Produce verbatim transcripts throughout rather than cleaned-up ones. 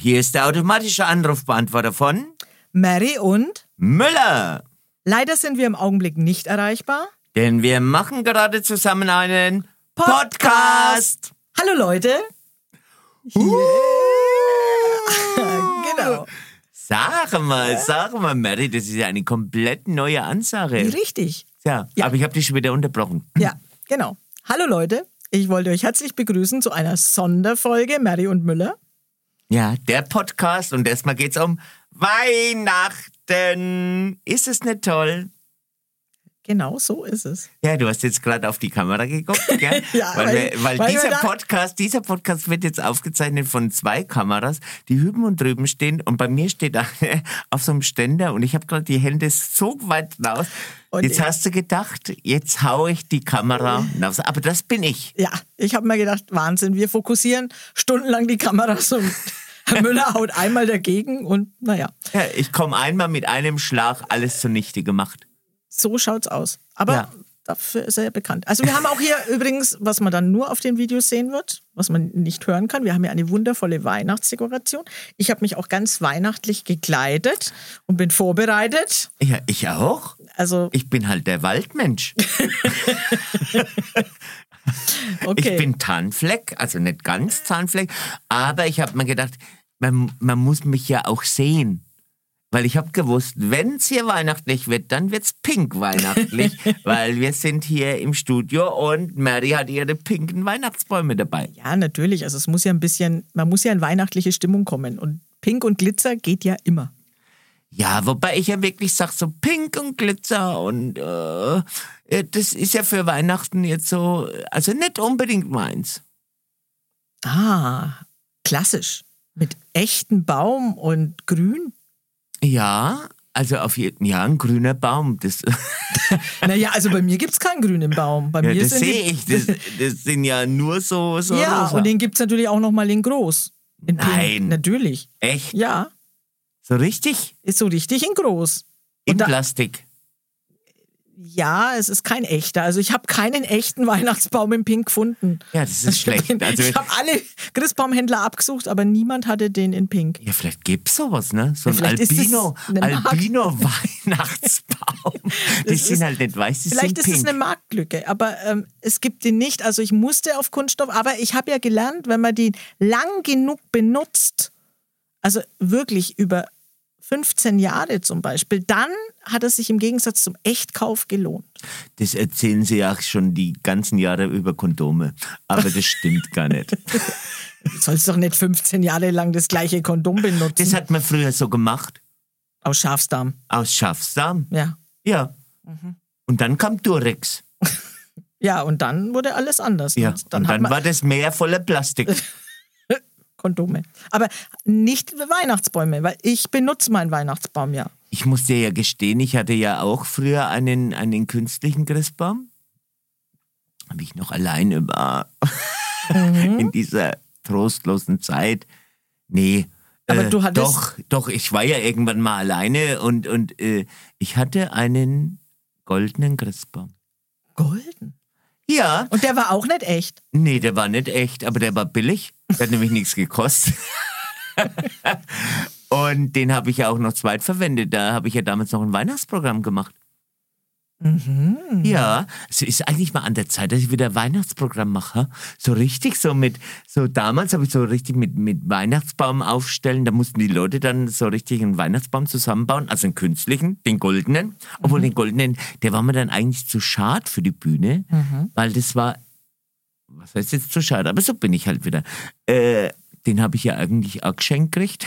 Hier ist der automatische Anrufbeantworter von Mary und Müller. Leider sind wir im Augenblick nicht erreichbar. Denn wir machen gerade zusammen einen Podcast. Hallo Leute. Uh. Genau. Sag mal, sag mal, Mary, das ist ja eine komplett neue Ansage. Richtig. Ja, Ja. aber ich habe dich schon wieder unterbrochen. Ja, genau. Hallo Leute. Ich wollte euch herzlich begrüßen zu einer Sonderfolge Mary und Müller. Ja, der Podcast und erstmal geht's um Weihnachten. Ist es nicht toll? Genau so ist es. Ja, du hast jetzt gerade auf die Kamera geguckt, gell? Ja, weil, weil- wir, weil, weil dieser wir da- Podcast, dieser Podcast wird jetzt aufgezeichnet von zwei Kameras, die hüben und drüben stehen und bei mir steht eine auf so einem Ständer und ich habe gerade die Hände so weit raus. Und Jetzt ich- hast du gedacht, jetzt hau ich die Kamera raus. Aber das bin ich. Ja, ich habe mir gedacht, Wahnsinn, wir fokussieren stundenlang die Kameras und Herr Müller haut einmal dagegen und naja, Ja, ich komme einmal mit einem Schlag alles zunichte gemacht. so schaut's aus. Aber Ja. dafür ist er ja bekannt. Also wir haben auch hier übrigens, was man dann nur auf den Videos sehen wird, was man nicht hören kann, wir haben hier eine wundervolle Weihnachtsdekoration. Ich habe mich auch ganz weihnachtlich gekleidet und bin vorbereitet. Ja, ich auch. Also, Ich bin halt der Waldmensch. okay. Ich bin Zahnfleck, also nicht ganz Zahnfleck, aber ich habe mir gedacht, man, man muss mich ja auch sehen. Weil ich habe gewusst, wenn es hier weihnachtlich wird, dann wird's pink weihnachtlich, weil wir sind hier im Studio und Mary hat ihre pinken Weihnachtsbäume dabei. Ja, natürlich. Also es muss ja ein bisschen, man muss ja in weihnachtliche Stimmung kommen. Und Pink und Glitzer geht ja immer. Ja, wobei ich ja wirklich sage, so pink und Glitzer und äh, das ist ja für Weihnachten jetzt so, also nicht unbedingt meins. Ah, klassisch. Mit echtem Baum und Grün. Ja, also auf jeden ja, ein grüner Baum, das, Naja, also bei mir gibt es keinen Grün im Baum. Bei ja, mir das sind die- sehe ich, das, das sind ja nur so, so Ja, rosa. und den gibt es natürlich auch noch mal in groß. In Pink. Nein. Natürlich. Echt? Ja, So richtig? ist so richtig in groß. In Und da- Plastik? Ja, es ist kein echter. Also ich habe keinen echten Weihnachtsbaum in Pink gefunden. Ja, das ist schlecht. Also, ich habe alle Christbaumhändler abgesucht, aber niemand hatte den in Pink. ja, vielleicht gibt's sowas, ne? So Ja, ein vielleicht ist es Albino, eine Mark- Albino-Weihnachtsbaum. Die Das sind ist- halt nicht weiß, die Vielleicht sind ist es pink. eine Marktlücke, aber ähm, es gibt den nicht. Also ich musste auf Kunststoff, aber ich habe ja gelernt, wenn man den lang genug benutzt, also wirklich über fünfzehn Jahre zum Beispiel, dann hat es sich im Gegensatz zum Echtkauf gelohnt. Das erzählen sie ja auch schon die ganzen Jahre über Kondome. Aber das stimmt gar nicht. Du sollst doch nicht fünfzehn Jahre lang das gleiche Kondom benutzen. Das hat man früher so gemacht. Aus Schafsdarm, Aus Schafsdarm. ja. Ja. Und dann kam Durex. Ja, und dann wurde alles anders. Ja. Und dann und hat dann man war das Meer voller Plastik. Kondome. Aber nicht Weihnachtsbäume, weil ich benutze meinen Weihnachtsbaum ja. Ich muss dir ja gestehen, ich hatte ja auch früher einen, einen künstlichen Christbaum. Wie ich noch alleine war. Mhm. In dieser trostlosen Zeit. Nee. Aber äh, du hattest- Doch, doch, ich war ja irgendwann mal alleine und, und äh, ich hatte einen goldenen Christbaum. Golden. Ja, Und der war auch nicht echt. nee, der war nicht echt, aber der war billig. Der hat nämlich nichts gekostet. Und den habe ich ja auch noch zweitverwendet. Da habe ich ja damals noch ein Weihnachtsprogramm gemacht. Mhm. Ja, es ist eigentlich mal an der Zeit, dass ich wieder ein Weihnachtsprogramm mache. So richtig, so mit, so damals habe ich so richtig mit, mit Weihnachtsbaum aufstellen. Da mussten die Leute dann so richtig einen Weihnachtsbaum zusammenbauen. Also einen künstlichen, den goldenen. Obwohl den goldenen, der war mir dann eigentlich zu schade für die Bühne. Weil das war, was heißt jetzt zu schade? Aber so bin ich halt wieder. Äh, den habe ich ja eigentlich auch geschenkt gekriegt.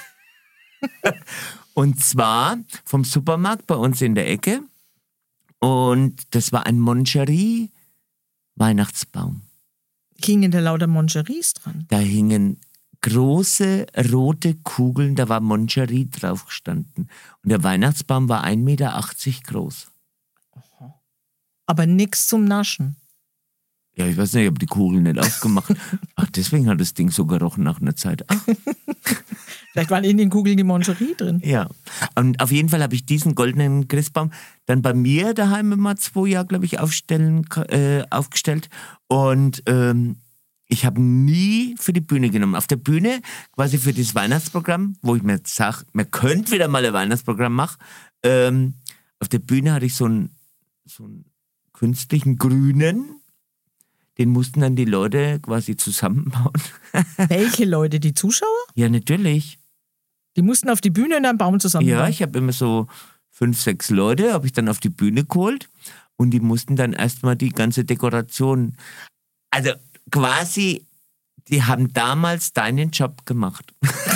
Und zwar vom Supermarkt bei uns in der Ecke. Und das war ein Moncherie-Weihnachtsbaum. Hingen da lauter Moncheries dran. Da hingen große rote Kugeln, da war Moncherie drauf gestanden. Und der Weihnachtsbaum war ein Meter achtzig groß. Aber nix zum Naschen. Ja, ich weiß nicht, ich habe die Kugeln nicht aufgemacht. Ach, deswegen hat das Ding so gerochen nach einer Zeit. Ach, Vielleicht waren in den Kugeln die Moncherie drin. ja. Und auf jeden Fall habe ich diesen goldenen Christbaum dann bei mir daheim immer zwei Jahre, glaube ich, aufstellen, äh, aufgestellt. Und ähm, Ich habe nie für die Bühne genommen. Auf der Bühne, quasi für dieses Weihnachtsprogramm, wo ich mir jetzt sage, man könnte wieder mal ein Weihnachtsprogramm machen. Ähm, auf der Bühne hatte ich so einen, so einen künstlichen Grünen. Den mussten dann die Leute quasi zusammenbauen. Welche Leute? Die Zuschauer? Ja, natürlich. Die mussten auf die Bühne in einem Baum zusammenbauen? Ja, ich habe immer so fünf, sechs Leute, habe ich dann auf die Bühne geholt. Und die mussten dann erstmal die ganze Dekoration... Also quasi, die haben damals deinen Job gemacht.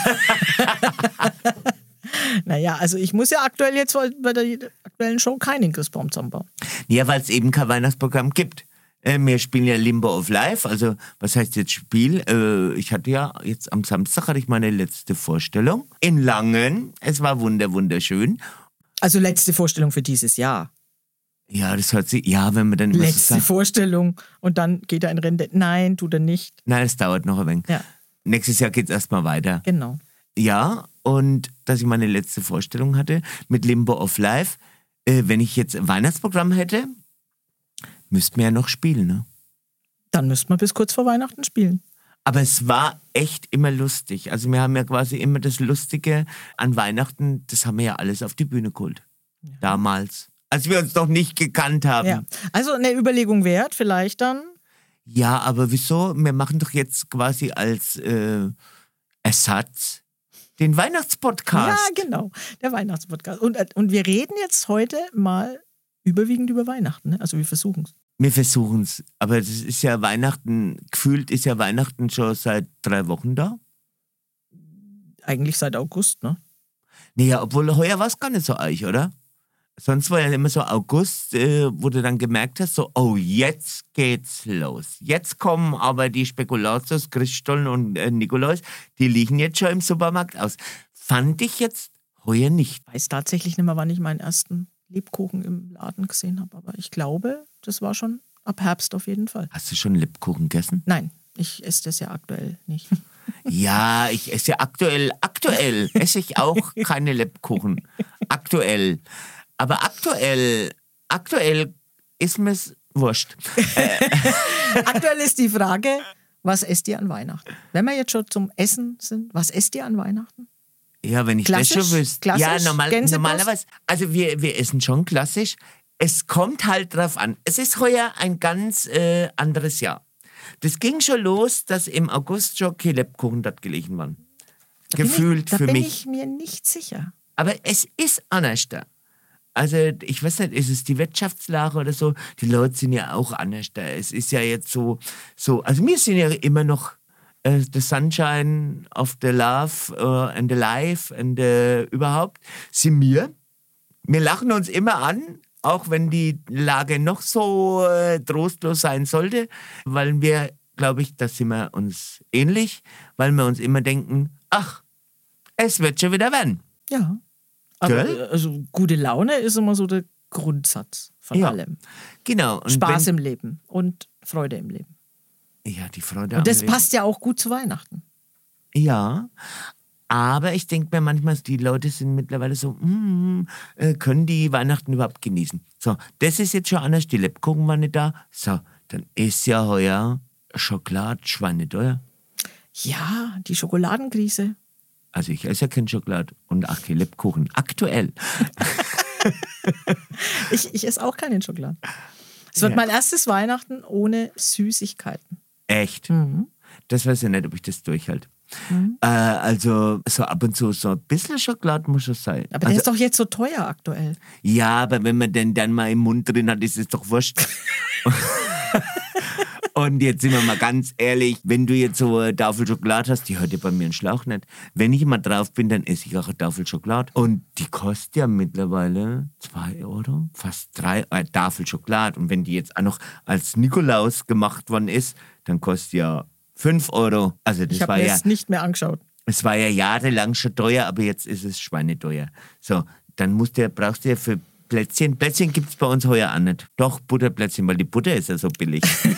Naja, also ich muss ja aktuell jetzt bei der aktuellen Show keinen Christbaum zusammenbauen. Ja, weil es eben kein Weihnachtsprogramm gibt. Äh, wir spielen ja Limbo of Life, also was heißt jetzt Spiel? Äh, ich hatte ja jetzt am Samstag hatte ich meine letzte Vorstellung in Langen. Es war wunder wunderschön. Also letzte Vorstellung für dieses Jahr. Ja, das hört sich, ja, wenn man dann immer Letzte so sagt, Vorstellung und dann geht er in Rente. Nein, tut er nicht. nein, es dauert noch ein wenig. Ja, Nächstes Jahr geht es erstmal weiter. genau. Ja, und dass ich meine letzte Vorstellung hatte mit Limbo of Life, äh, wenn ich jetzt ein Weihnachtsprogramm hätte, müssten wir ja noch spielen, ne? Dann müsste man bis kurz vor Weihnachten spielen. Aber es war echt immer lustig. Also wir haben ja quasi immer das Lustige an Weihnachten, das haben wir ja alles auf die Bühne geholt. Ja. Damals. Als wir uns noch nicht gekannt haben. Ja. Also eine Überlegung wert, vielleicht dann. Ja, aber wieso? Wir machen doch jetzt quasi als äh, Ersatz den Weihnachtspodcast. Ja, genau, der Weihnachtspodcast. Und, und wir reden jetzt heute mal überwiegend über Weihnachten. Ne? Also wir versuchen es. Wir versuchen es. Aber das ist ja Weihnachten, gefühlt ist ja Weihnachten schon seit drei Wochen da. Eigentlich seit August, ne? Naja, obwohl heuer war es gar nicht so eich, oder? Sonst war ja immer so August, äh, wo du dann gemerkt hast, so, oh, jetzt geht's los. Jetzt kommen aber die Spekulatius, Christstollen und äh, Nikolaus, die liegen jetzt schon im Supermarkt aus. Fand ich jetzt heuer nicht. Ich weiß tatsächlich nicht mehr, wann ich meinen ersten Lebkuchen im Laden gesehen habe, aber ich glaube, das war schon ab Herbst auf jeden Fall. Hast du schon Lebkuchen gegessen? Nein, ich esse das ja aktuell nicht. Ja, ich esse ja aktuell, aktuell esse ich auch keine Lebkuchen. Aktuell. Aber aktuell, aktuell ist mir's wurscht. Aktuell ist die Frage, was esst ihr an Weihnachten? Wenn wir jetzt schon zum Essen sind, was esst ihr an Weihnachten? Ja, wenn ich klassisch, das schon wüsste. Klassisch, ja, normal, Gänsebrust? normalerweise. Also wir, wir essen schon klassisch. Es kommt halt drauf an. Es ist heuer ein ganz äh, anderes Jahr. Das ging schon los, dass im August schon keine Lebkuchen dort gelegen waren. Da Gefühlt bin ich, da für bin mich. ich mir nicht sicher. Aber es ist anders da. Also ich weiß nicht, ist es die Wirtschaftslage oder so? Die Leute sind ja auch anders da. Es ist ja jetzt so, so also wir sind ja immer noch uh, the sunshine of the love uh, and the life and uh, überhaupt sind wir. Wir lachen uns immer an, auch wenn die Lage noch so uh, trostlos sein sollte, weil wir, glaube ich, da sind wir uns ähnlich, weil wir uns immer denken, ach, es wird schon wieder werden. Ja. Aber Gell? also gute Laune ist immer so der Grundsatz von Ja, allem. Genau. Und Spaß wenn, im Leben und Freude im Leben. Ja, die Freude Und das am Leben. passt ja auch gut zu Weihnachten. Ja, aber ich denke mir manchmal, die Leute sind mittlerweile so, mm, äh, können die Weihnachten überhaupt genießen? So, das ist jetzt schon anders, die Lebkuchen waren nicht da. So, dann ist ja heuer Schokolade schweineteuer. Ja, die Schokoladenkrise. Also ich esse ja kein Schokolade und ach, die Lebkuchen. Aktuell. ich, ich esse auch keinen Schokolade. Es wird Ja. mein erstes Weihnachten ohne Süßigkeiten. Echt? Mhm. Das weiß ich nicht, ob ich das durchhalte. Mhm. Äh, also so ab und zu so ein bisschen Schokolade muss schon sein. Aber der also, ist doch jetzt so teuer aktuell. Ja, aber wenn man den dann mal im Mund drin hat, ist es doch wurscht. Und jetzt sind wir mal ganz ehrlich, wenn du jetzt so eine Tafel Schokolade hast, die hört ja bei mir einen Schlauch nicht. Wenn ich mal drauf bin, dann esse ich auch eine Tafel Schokolade. Und die kostet ja mittlerweile zwei Euro, fast drei, eine Tafel Schokolade. Und wenn die jetzt auch noch als Nikolaus gemacht worden ist, dann kostet ja fünf Euro. Also das Ich habe war mir ja, das nicht mehr angeschaut. es war ja jahrelang schon teuer, aber jetzt ist es schweineteuer. So, dann musst du ja, brauchst du ja für Plätzchen. Plätzchen gibt es bei uns heuer auch nicht. Doch, Butterplätzchen, weil die Butter ist ja so billig.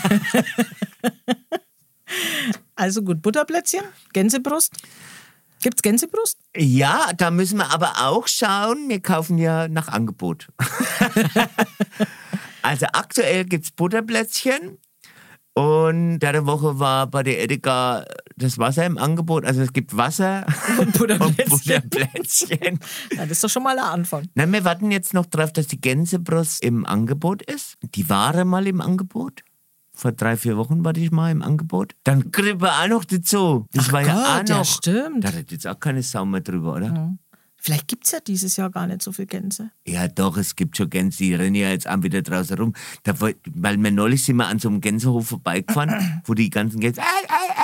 Also gut, Butterplätzchen, Gänsebrust. Gibt's Gänsebrust? Ja, da müssen wir aber auch schauen. Wir kaufen ja nach Angebot. Also aktuell gibt es Butterplätzchen. Und der Woche war bei der Edeka das Wasser im Angebot. Also es gibt Wasser Und Butterplätzchen. und Butterplätzchen. Ja, das ist doch schon mal ein Anfang. Na, wir warten jetzt noch drauf, dass die Gänsebrust im Angebot ist. Die war mal im Angebot. Vor drei, vier Wochen war die mal im Angebot. Dann Grippe auch noch dazu. Das Ach war ja Gott, auch noch. ja, stimmt. Da hat jetzt auch keine Sau mehr drüber, oder? Ja. Vielleicht gibt es ja dieses Jahr gar nicht so viel Gänse. Ja, doch, es gibt schon Gänse, die rennen ja jetzt auch wieder draußen rum. Da, woll- weil wir neulich sind wir an so einem Gänsehof vorbeigefahren, wo die ganzen Gänse äh,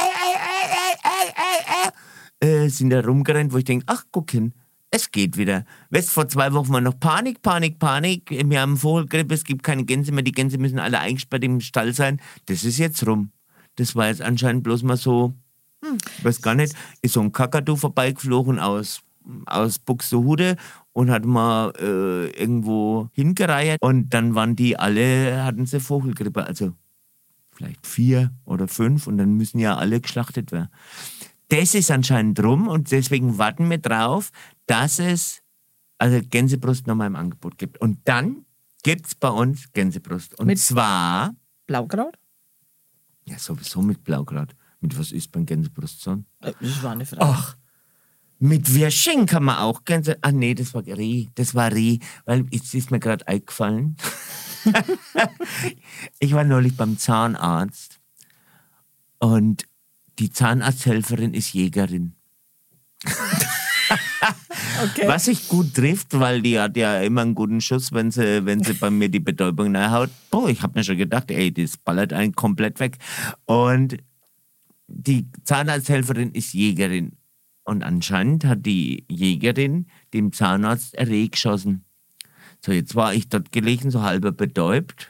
äh, sind da rumgerannt, wo ich denke, ach, guck hin, es geht wieder. Weißt, vor zwei Wochen war noch Panik, Panik, Panik. Wir haben Vogelgrippe, es gibt keine Gänse mehr, die Gänse müssen alle eingesperrt im Stall sein. Das ist jetzt rum. Das war jetzt anscheinend bloß mal so, hm, weiß gar nicht, ist so ein Kakadu vorbeigeflogen aus aus Buxtehude und hat mal äh, irgendwo hingereiert und dann waren die alle, hatten sie Vogelgrippe, also vielleicht vier oder fünf und dann müssen ja alle geschlachtet werden. Das ist anscheinend rum und deswegen warten wir drauf, dass es also Gänsebrust nochmal im Angebot gibt. Und dann gibt es bei uns Gänsebrust. Und Mit- zwar, Blaukraut? ja sowieso mit Blaukraut. Mit was ist beim Gänsebrust so? Äh, Das war eine Frage. Ach, mit Würstchen kann man auch Gänse... Ah nee, das war Reh. Das war Reh, weil jetzt ist mir gerade eingefallen. Ich war neulich beim Zahnarzt und die Zahnarzthelferin ist Jägerin. Okay. Was sich gut trifft, weil die hat ja immer einen guten Schuss, wenn sie, wenn sie bei mir die Betäubung nachhaut. Boah, ich habe mir schon gedacht, ey, das ballert einen komplett weg. Und die Zahnarzthelferin ist Jägerin. Und anscheinend hat die Jägerin dem Zahnarzt ein Reh geschossen. So, jetzt war ich dort gelegen, so halber betäubt.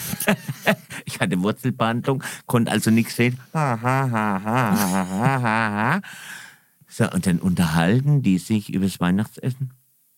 Ich hatte Wurzelbehandlung, konnte also nichts sehen. Ha, ha, ha, ha, ha, ha, ha. So, und dann unterhalten die sich übers Weihnachtsessen.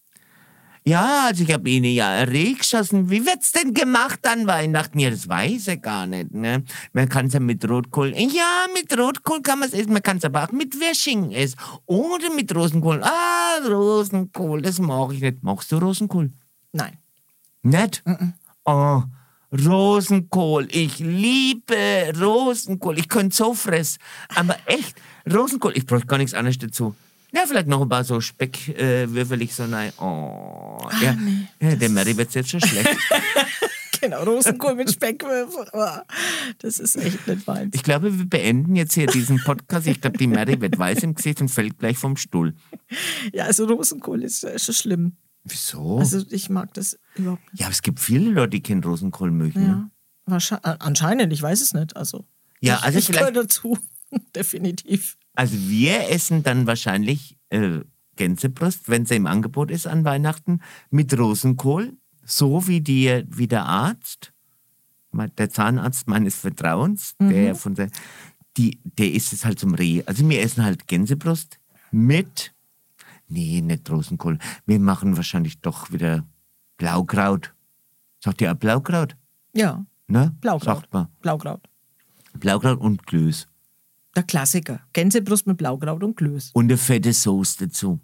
Ja, also ich habe ihnen ja ein Reh geschossen. Wie wird's denn gemacht an Weihnachten? Ja, das weiß ich gar nicht. Ne? Man kann es ja mit Rotkohl. Ja, mit Rotkohl kann man es essen. Man kann es aber auch mit Würsching essen. Oder mit Rosenkohl. Ah, Rosenkohl, das mag ich nicht. Magst du Rosenkohl? Nein. Nicht? Oh, Rosenkohl. Ich liebe Rosenkohl. Ich könnte so fressen. Aber echt, Rosenkohl. Ich brauche gar nichts anderes dazu. Ja, vielleicht noch ein paar so Speckwürfel, äh, so nein. Oh, Ah, ja, nee, ja der Mary wird jetzt schon schlecht. Genau, Rosenkohl mit Speckwürfel. Oh, das ist echt nicht meins. Ich glaube, wir beenden jetzt hier diesen Podcast. Ich glaube, die Mary wird weiß im Gesicht und fällt gleich vom Stuhl. Ja, also Rosenkohl ist, ist schon schlimm. Wieso? Also ich mag das überhaupt nicht. Ja, aber es gibt viele Leute, die keinen Rosenkohl mögen. Ne? Ja, wahrscheinlich, anscheinend, ich weiß es nicht. Also, Ja, ich, also ich vielleicht- gehöre dazu, definitiv. Also wir essen dann wahrscheinlich äh, Gänsebrust, wenn sie im Angebot ist an Weihnachten, mit Rosenkohl, so wie, die, wie der Arzt, der Zahnarzt meines Vertrauens, Mhm. der von der, die, der isst es halt zum Reh. Also wir essen halt Gänsebrust mit, nee, nicht Rosenkohl, wir machen wahrscheinlich doch wieder Blaukraut. Sagt ihr auch Blaukraut? Ja, Ne? Blaukraut. Sagt man. Blaukraut. Blaukraut und Klöß. Der Klassiker. Gänsebrust mit Blaukraut und Klöß. Und eine fette Soße dazu.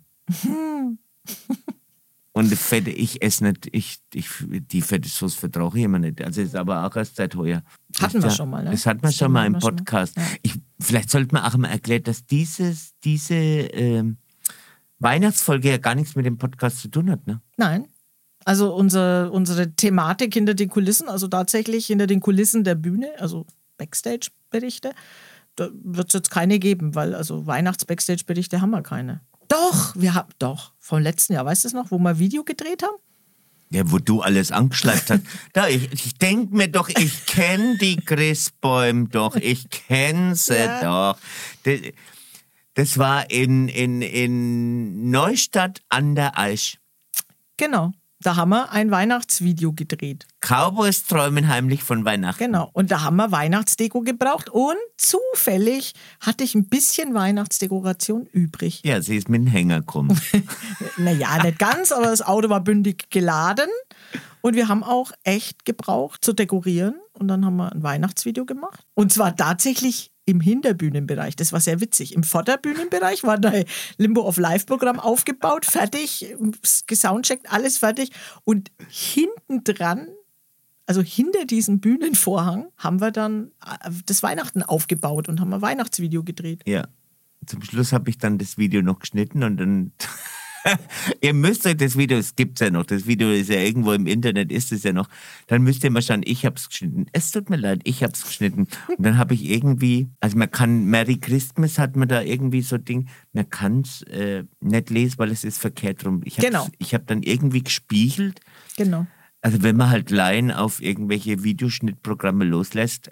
Und eine fette, ich esse nicht, ich, ich, die fette Soße vertrage ich immer nicht. Also ist aber auch erst seit heuer. Hatten wir schon mal, ne? Das hatten wir Das schon mal hatten im wir schon mal. Podcast. Ja. Ich, vielleicht sollte man auch mal erklären, dass dieses, diese ähm, Weihnachtsfolge ja gar nichts mit dem Podcast zu tun hat. Ne? Nein. Also unser, unsere Thematik hinter den Kulissen, also tatsächlich hinter den Kulissen der Bühne, also Backstage-Berichte, da wird es jetzt keine geben, weil also Weihnachts-Backstage-Berichte haben wir keine. Doch, wir haben, doch, vom letzten Jahr, weißt du es noch, wo wir ein Video gedreht haben? Ja, wo du alles angeschleift hast. Da, ich ich denke mir doch, ich kenne die Christbäume doch, ich kenne sie Ja. doch. Das, das war in, in, in Neustadt an der Aisch. Genau, da haben wir ein Weihnachtsvideo gedreht. Cowboys träumen heimlich von Weihnachten. Genau, und da haben wir Weihnachtsdeko gebraucht und zufällig hatte ich ein bisschen Weihnachtsdekoration übrig. Ja, sie ist mit dem Hänger gekommen. Naja, nicht ganz, aber das Auto war bündig geladen. Und wir haben auch echt gebraucht zu dekorieren. Und dann haben wir ein Weihnachtsvideo gemacht. Und zwar tatsächlich im Hinterbühnenbereich. Das war sehr witzig. Im Vorderbühnenbereich war ein Limbo of Life-Programm aufgebaut, fertig, gesoundcheckt, alles fertig. Und hinten dran Also hinter diesem Bühnenvorhang haben wir dann das Weihnachten aufgebaut und haben ein Weihnachtsvideo gedreht. Ja. Zum Schluss habe ich dann das Video noch geschnitten und dann... Ihr müsst euch das Video, es gibt's ja noch, das Video ist ja irgendwo im Internet, ist es ja noch, dann müsst ihr mal schauen, ich hab's geschnitten. Es tut mir leid, ich hab's geschnitten. Und dann habe ich irgendwie, also man kann, Merry Christmas hat man da irgendwie so Ding, man kann's äh, nicht lesen, weil es ist verkehrt rum. Ich hab's, Genau. Ich habe dann irgendwie gespiegelt. Genau. Also wenn man halt Laien auf irgendwelche Videoschnittprogramme loslässt,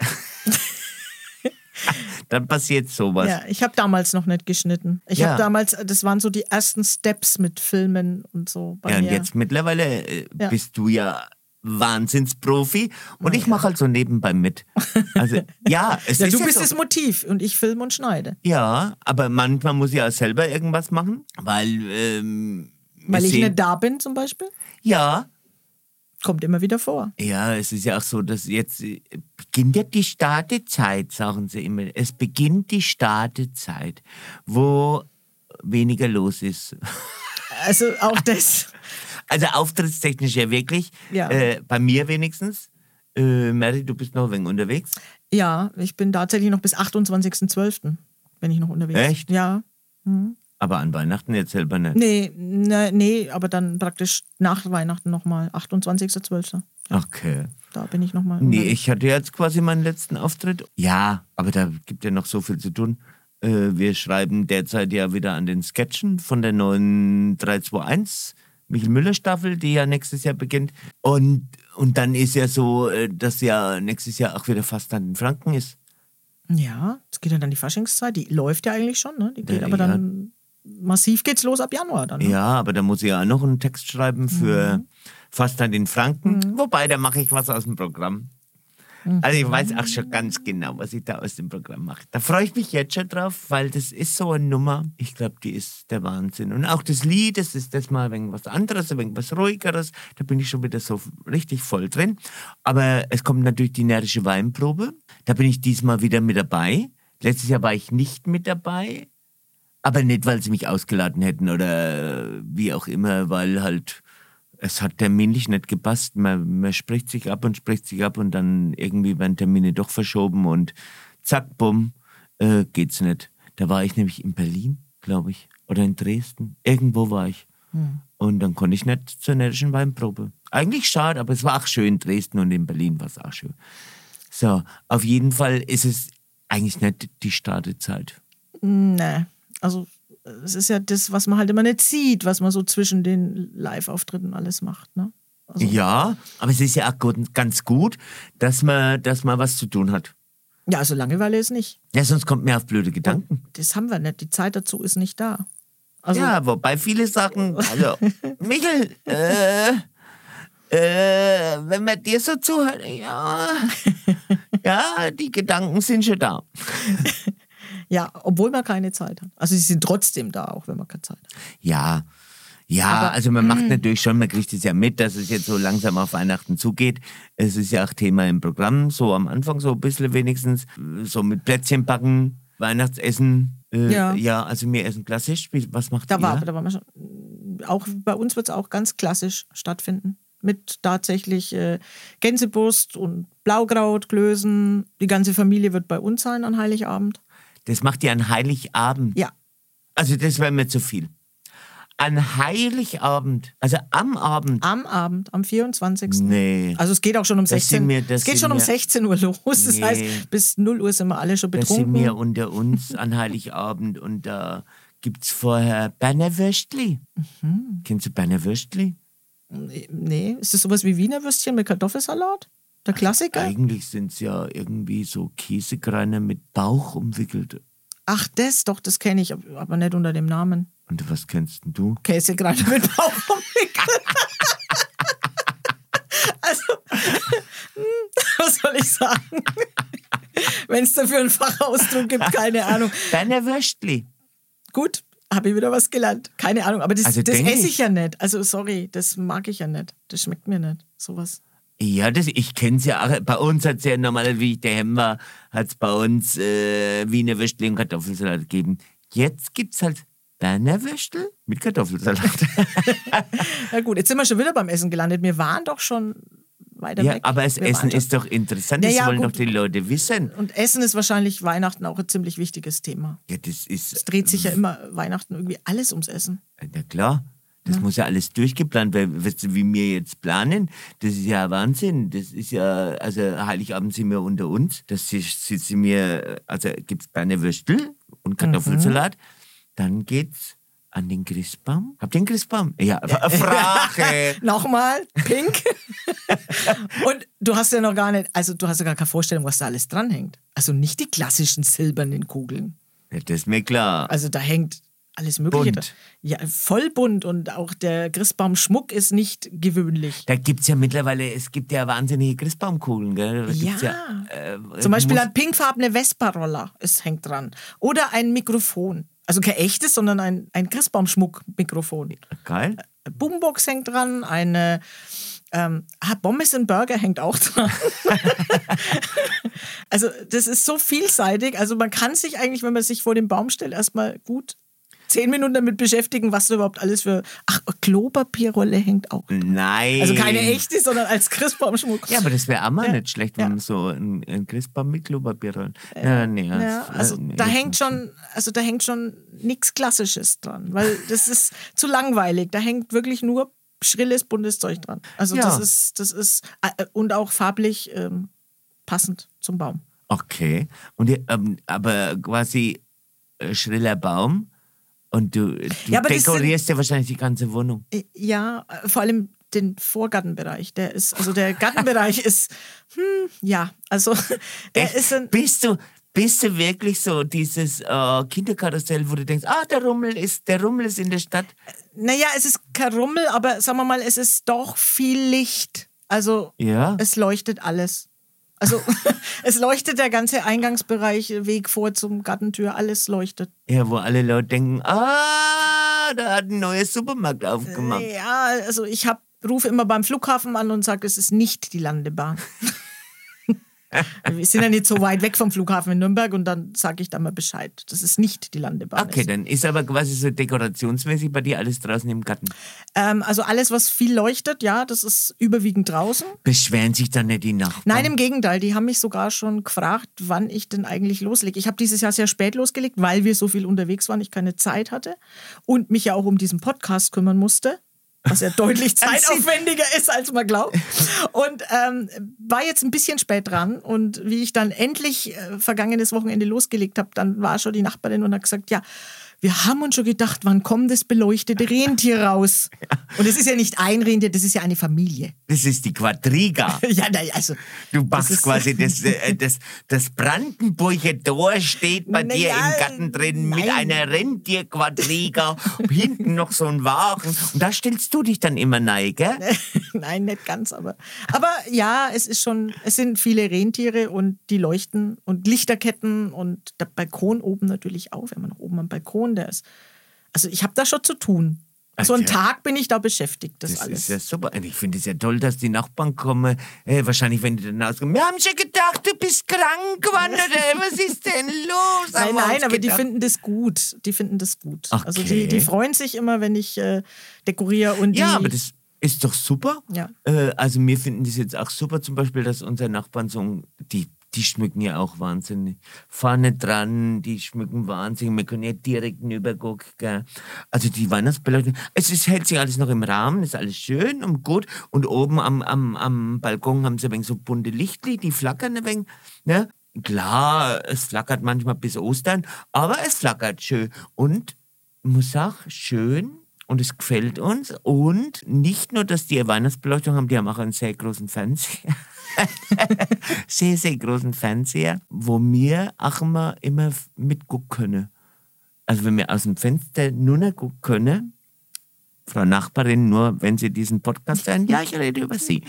dann passiert sowas. Ja, ich habe damals noch nicht geschnitten. Ich Ja. habe damals, das waren so die ersten Steps mit Filmen und so bei Ja, und mir. jetzt mittlerweile äh, Ja. bist du ja Wahnsinnsprofi und Na ich mache halt so nebenbei mit. Also ja, es ja, ist du ja bist so. das Motiv und ich filme und schneide. Ja, aber manchmal muss ich auch selber irgendwas machen, weil ähm, wir Weil ich sehen- nicht da bin zum Beispiel. Ja, Kommt immer wieder vor. ja, es ist ja auch so, dass jetzt äh, beginnt ja die Startezeit, sagen sie immer. Es beginnt die Startezeit, wo weniger los ist. Also auch das. Also auftrittstechnisch ja wirklich, Ja. äh, bei mir wenigstens. Äh, Mary, du bist noch ein wenig unterwegs. Ja, ich bin tatsächlich noch bis achtundzwanzigsten zwölften bin ich noch unterwegs. Echt? Ja. Aber an Weihnachten jetzt selber nicht. Nee, ne, nee, aber dann praktisch nach Weihnachten nochmal. achtundzwanzigsten zwölften Okay. Da bin ich nochmal. Nee, ich hatte jetzt quasi meinen letzten Auftritt. Ja, aber da gibt ja noch so viel zu tun. Äh, wir schreiben derzeit ja wieder an den Sketchen von der neuen drei zwei eins Michael Müller Staffel, die ja nächstes Jahr beginnt. Und, und dann ist ja so, äh, dass ja nächstes Jahr auch wieder fast an den Franken ist. Ja, es geht ja dann die Faschingszeit. Die läuft ja eigentlich schon, ne? Die geht Ja, aber ja. dann massiv geht's los ab Januar dann. Ne? Ja, aber da muss ich ja auch noch einen Text schreiben für Mhm. fast an den Franken. Wobei, da mache ich was aus dem Programm. Also ich weiß auch schon ganz genau, was ich da aus dem Programm mache. Da freue ich mich jetzt schon drauf, weil das ist so eine Nummer. Ich glaube, die ist der Wahnsinn. Und auch das Lied, das ist das mal ein wenig was anderes, ein wenig was Ruhigeres. Da bin ich schon wieder so richtig voll drin. Aber es kommt natürlich die närrische Weinprobe. Da bin ich diesmal wieder mit dabei. Letztes Jahr war ich nicht mit dabei. Aber nicht, weil sie mich ausgeladen hätten oder wie auch immer, weil halt es hat terminlich nicht gepasst. Man, man spricht sich ab und spricht sich ab und dann irgendwie werden Termine doch verschoben und zack, bumm, äh, geht's nicht. Da war ich nämlich in Berlin, glaube ich, oder in Dresden. Irgendwo war ich. Hm. Und dann konnte ich nicht zur närrischen Weinprobe. Eigentlich schade, aber es war auch schön in Dresden und in Berlin war es auch schön. So, auf jeden Fall ist es eigentlich nicht die Startezeit. Nee, also es ist ja das, was man halt immer nicht sieht, was man so zwischen den Live-Auftritten alles macht. Ne? Also, Ja, aber es ist ja auch gut, ganz gut, dass man, dass man was zu tun hat. ja, also Langeweile ist nicht. Ja, sonst kommt mir auf blöde Gedanken. Das haben wir nicht. Die Zeit dazu ist nicht da. Also, Ja, wobei viele sagen, also, Michael, äh, äh, wenn man dir so zuhört, ja, ja, die Gedanken sind schon da. ja, obwohl man keine Zeit hat. Also sie sind trotzdem da, auch wenn man keine Zeit hat. Ja, ja, Aber, also man macht natürlich schon, man kriegt es ja mit, dass es jetzt so langsam auf Weihnachten zugeht. Es ist ja auch Thema im Programm, so am Anfang so ein bisschen wenigstens, so mit Plätzchen backen, Weihnachtsessen. Äh, Ja. ja, also wir essen klassisch. Wie, was macht Da ihr? war, da war man schon. Auch bei uns wird es auch ganz klassisch stattfinden. Mit tatsächlich äh, Gänsebrust und Blaukraut, Klößen. Die ganze Familie wird bei uns sein an Heiligabend. Das macht ihr an Heiligabend. Ja. Also das wäre mir zu viel. An Heiligabend, also am Abend. Am Abend, am vierundzwanzigsten Nee. Also es geht auch schon um Das sechzehn sind Uhr. mir- das Es geht sind schon um mir- sechzehn Uhr los. Das Nee. heißt, bis null Uhr sind wir alle schon Das sind betrunken. wir unter uns an Heiligabend und da gibt's vorher Berner Würstli. Mhm. Kennst du Berner Würstli? Nee, ist das sowas wie Wiener Würstchen mit Kartoffelsalat? Der Klassiker? Eigentlich sind's ja irgendwie so Käsekreiner mit Bauch umwickelt. Ach, das doch, das kenne ich, aber nicht unter dem Namen. Und was kennst denn du? Käsekreiner mit Bauch umwickelt. Also, hm, was soll ich sagen? Wenn es dafür einen Fachausdruck gibt, keine Ahnung. Berner Würstli. Gut, habe ich wieder was gelernt. Keine Ahnung, aber das, Also das denk esse ich- ich ja nicht. Also sorry, das mag ich ja nicht. Das schmeckt mir nicht, sowas. Ja, das, ich kenn's ja auch. Bei uns hat's ja normal, wie ich daheim war, hat's bei uns äh, Wiener Würstli und Kartoffelsalat gegeben. Jetzt gibt's halt Berner Würstel mit Kartoffelsalat. Na gut, jetzt sind wir schon wieder beim Essen gelandet. Wir waren doch schon weiter Ja, weg. aber das Wir Essen waren schon- ist doch interessant, das Ja, ja, wollen gut. doch die Leute wissen. Und Essen ist wahrscheinlich Weihnachten auch ein ziemlich wichtiges Thema. Ja, das ist, Es dreht sich ja immer Weihnachten irgendwie alles ums Essen. na klar, das muss ja alles durchgeplant werden. Weißt du, wie wir jetzt planen, das ist ja Wahnsinn. Das ist ja, also Heiligabend sind wir unter uns. Das sitzen wir, also gibt es kleine Würstel und Kartoffelsalat. Dann geht's an den Christbaum. Habt ihr einen Christbaum? Ja, eine Frage. Nochmal, pink. Und du hast ja noch gar nicht, also du hast ja gar keine Vorstellung, was da alles dranhängt. Also nicht die klassischen silbernen Kugeln. Ja, das ist mir klar. Also da hängt alles Mögliche. Bunt. Ja, voll bunt. Und auch der Christbaumschmuck ist nicht gewöhnlich. Da gibt es ja mittlerweile, es gibt ja wahnsinnige Christbaumkugeln, gell? Da gibt's Ja. ja äh, Zum Beispiel muss- ein pinkfarbene Vespa-Roller, es hängt dran. Oder ein Mikrofon. Also kein echtes, sondern ein, ein Christbaumschmuck-Mikrofon. Geil. Eine Boombox hängt dran, eine ähm, ah, Pommes und Burger hängt auch dran. Also das ist so vielseitig. Also man kann sich eigentlich, wenn man sich vor den Baum stellt, erstmal gut zehn Minuten damit beschäftigen, was da überhaupt alles für... Ach, Klopapierrolle hängt auch. Nein. Also keine echte, sondern als Christbaumschmuck. Ja, aber das wäre auch mal Ja. nicht schlecht, wenn Ja. man so ein, ein Christbaum mit Klopapier rollt. Ja, nee, Ja, das- also äh, nee, da das hängt muss schon, also da hängt schon nichts Klassisches dran, weil das ist zu langweilig. Da hängt wirklich nur schrilles, buntes Zeug dran. Also Ja. das ist, das ist äh, und auch farblich ähm, passend zum Baum. Okay. Und ihr, ähm, aber quasi äh, schriller Baum und du, du Ja, aber das dekorierst ja wahrscheinlich die ganze Wohnung. Äh, Ja, äh, vor allem den Vorgartenbereich. Der ist, also der Gartenbereich ist, hm, ja, also der Echt? ist ein, Bist du, bist du wirklich so dieses äh, Kinderkarussell, wo du denkst, ah, der Rummel ist, der Rummel ist in der Stadt. naja, es ist kein Rummel, aber sagen wir mal, es ist doch viel Licht. Also Ja. es leuchtet alles. Also es leuchtet der ganze Eingangsbereich, Weg vor zum Gartentür, alles leuchtet. Ja, wo alle Leute denken, ah, da hat ein neuer Supermarkt aufgemacht. Ja, also ich hab, rufe immer beim Flughafen an und sage, es ist nicht die Landebahn. Wir sind ja nicht so weit weg vom Flughafen in Nürnberg und dann sage ich da mal Bescheid. Das ist nicht die Landebahn. Okay, dann ist aber quasi so dekorationsmäßig bei dir alles draußen im Garten. Ähm, also alles, was viel leuchtet, ja, das ist überwiegend draußen. Beschweren sich dann nicht die Nachbarn? Nein, im Gegenteil, die haben mich sogar schon gefragt, wann ich denn eigentlich loslege. Ich habe dieses Jahr sehr spät losgelegt, weil wir so viel unterwegs waren, ich keine Zeit hatte und mich ja auch um diesen Podcast kümmern musste, was ja deutlich zeitaufwendiger ist, als man glaubt. Und ähm, war jetzt ein bisschen spät dran und wie ich dann endlich äh, vergangenes Wochenende losgelegt habe, dann war schon die Nachbarin und hat gesagt, ja, wir haben uns schon gedacht, wann kommt das beleuchtete Rentier raus? Und es ist ja nicht ein Rentier, das ist ja eine Familie. Das ist die Quadriga. Ja, na, also Du das machst ist- quasi das, äh, das, das Brandenburger Tor steht bei Na dir ja, im Garten drin mit nein. einer Rentierquadriga, hinten noch so ein Wagen. Und da stellst du dich dann immer rein, gell? Nein, nicht ganz, aber. Aber ja, es ist schon, es sind viele Rentiere und die leuchten und Lichterketten und der Balkon oben natürlich auch. Wir haben noch oben am Balkon, der ist. Also ich habe da schon zu tun. So einen Also, Tag bin ich da beschäftigt, das, Das alles. ist ja super. Und ich finde es ja toll, dass die Nachbarn kommen. Äh, wahrscheinlich, wenn die dann auskommen, wir haben schon gedacht, du bist krank geworden oder was ist denn los? Nein, Haben wir nein, uns aber die gedacht. finden das gut. Die finden das gut. Okay. Also die, die freuen sich immer, wenn ich äh, dekoriere und die. Ja, aber das ist doch super. Ja. Äh, also wir finden das jetzt auch super, zum Beispiel, dass unsere Nachbarn so, die, die schmücken ja auch wahnsinnig. Vorne dran, die schmücken wahnsinnig. Wir können ja direkt hinübergucken. Gell? Also die Weihnachtsbeleuchtung, es ist, hält sich alles noch im Rahmen, ist alles schön und gut. Und oben am, am, am Balkon haben sie ein wenig so bunte Lichtli, die flackern ein wenig. Ne? Klar, es flackert manchmal bis Ostern, aber es flackert schön. Und ich muss sagen, schön. Und es gefällt uns. Und nicht nur, dass die eine Weihnachtsbeleuchtung haben, die haben auch einen sehr großen Fernseher. sehr, sehr großen Fernseher, wo wir auch immer, immer mitgucken können. Also wenn wir aus dem Fenster nur noch gucken können, Frau Nachbarin, nur wenn Sie diesen Podcast hören, ja, ich rede über Sie.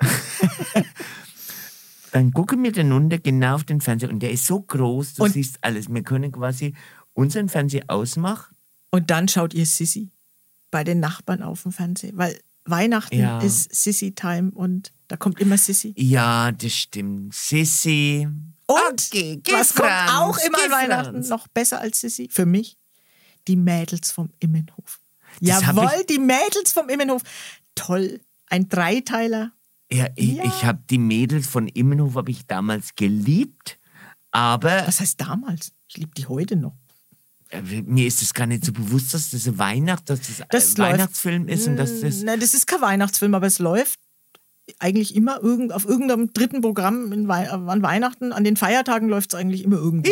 Dann gucken wir dann runter genau auf den Fernseher und der ist so groß, du Und- siehst alles. Wir können quasi unseren Fernseher ausmachen. Und dann schaut ihr Sissi bei den Nachbarn auf dem Fernsehen. Weil Weihnachten Ja. ist Sissi-Time und da kommt immer Sissi. Ja, das stimmt. Sissi. Und Okay, geh, was kommt Franz, auch immer geh, an Weihnachten Franz. noch besser als Sissi? Für mich die Mädels vom Immenhof. Das hab Jawohl, die Mädels vom Immenhof. Toll. Ein Dreiteiler. Ja, ich, Ja. ich habe die Mädels von Immenhof habe ich damals geliebt, aber Was heißt damals? Ich liebe die heute noch. äh, mir ist es gar nicht so bewusst, dass das ein Weihnacht, dass das, Das ein Weihnachtsfilm ist und dass das... Nein, das ist kein Weihnachtsfilm, aber es läuft eigentlich immer irgend, auf irgendeinem dritten Programm in Wei an Weihnachten. An den Feiertagen läuft es eigentlich immer irgendwo.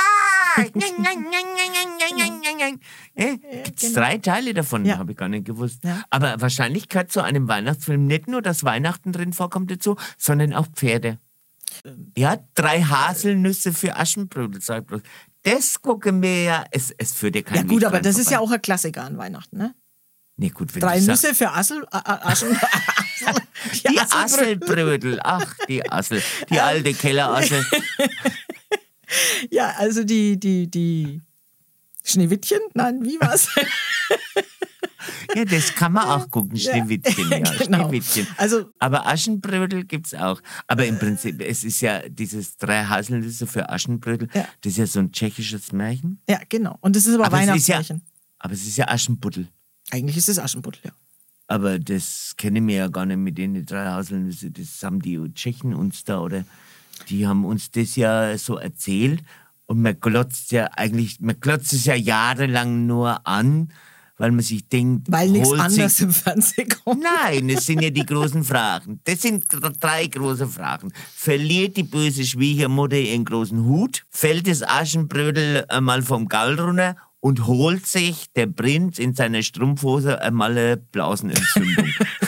Gibt es drei Teile davon? Ja. Habe ich gar nicht gewusst. Ja. Aber wahrscheinlich gehört zu einem Weihnachtsfilm nicht nur, dass Weihnachten drin vorkommt dazu, sondern auch Pferde. Ja, drei Haselnüsse für Aschenbrödel, sag ich bloß. Das gucken wir ja, es, es führt ja kein Ja gut, Weg aber dran das ist vorbei. ja auch ein Klassiker an Weihnachten, ne? Nee, gut, wenn Drei du sagst, Nüsse für Assel, A- A- Aschen, die Asselbrödel, ach, die Assel, die alte Kellerassel. Ja, also die, die, die Schneewittchen? Nein, wie war's? Ja, das kann man auch gucken, Schneewittchen, ja, Genau. Schneewittchen. Also- Aber Aschenbrödel gibt's auch. Aber im Prinzip, es ist ja dieses drei Haselnüsse für Aschenbrödel, Ja. das ist ja so ein tschechisches Märchen. Ja, genau. Und das ist aber, Aber es ist ja, Weihnachtsmärchen. aber es ist ja Aschenputtel. Eigentlich ist es Aschenputtel, ja. Aber das kennen wir ja gar nicht mit den drei Haselnüsse. Das haben die Tschechen uns da, oder die haben uns das ja so erzählt. Und man glotzt ja eigentlich, man glotzt es ja jahrelang nur an, weil man sich denkt, Weil nichts holt anderes sich, im Fernsehen kommt. Nein, es sind ja die großen Fragen. Das sind drei große Fragen. Verliert die böse Schwiegermutter ihren großen Hut? Fällt das Aschenbrödel einmal vom Gaul runter? Und holt sich der Prinz in seiner Strumpfhose einmal eine Blasenentzündung?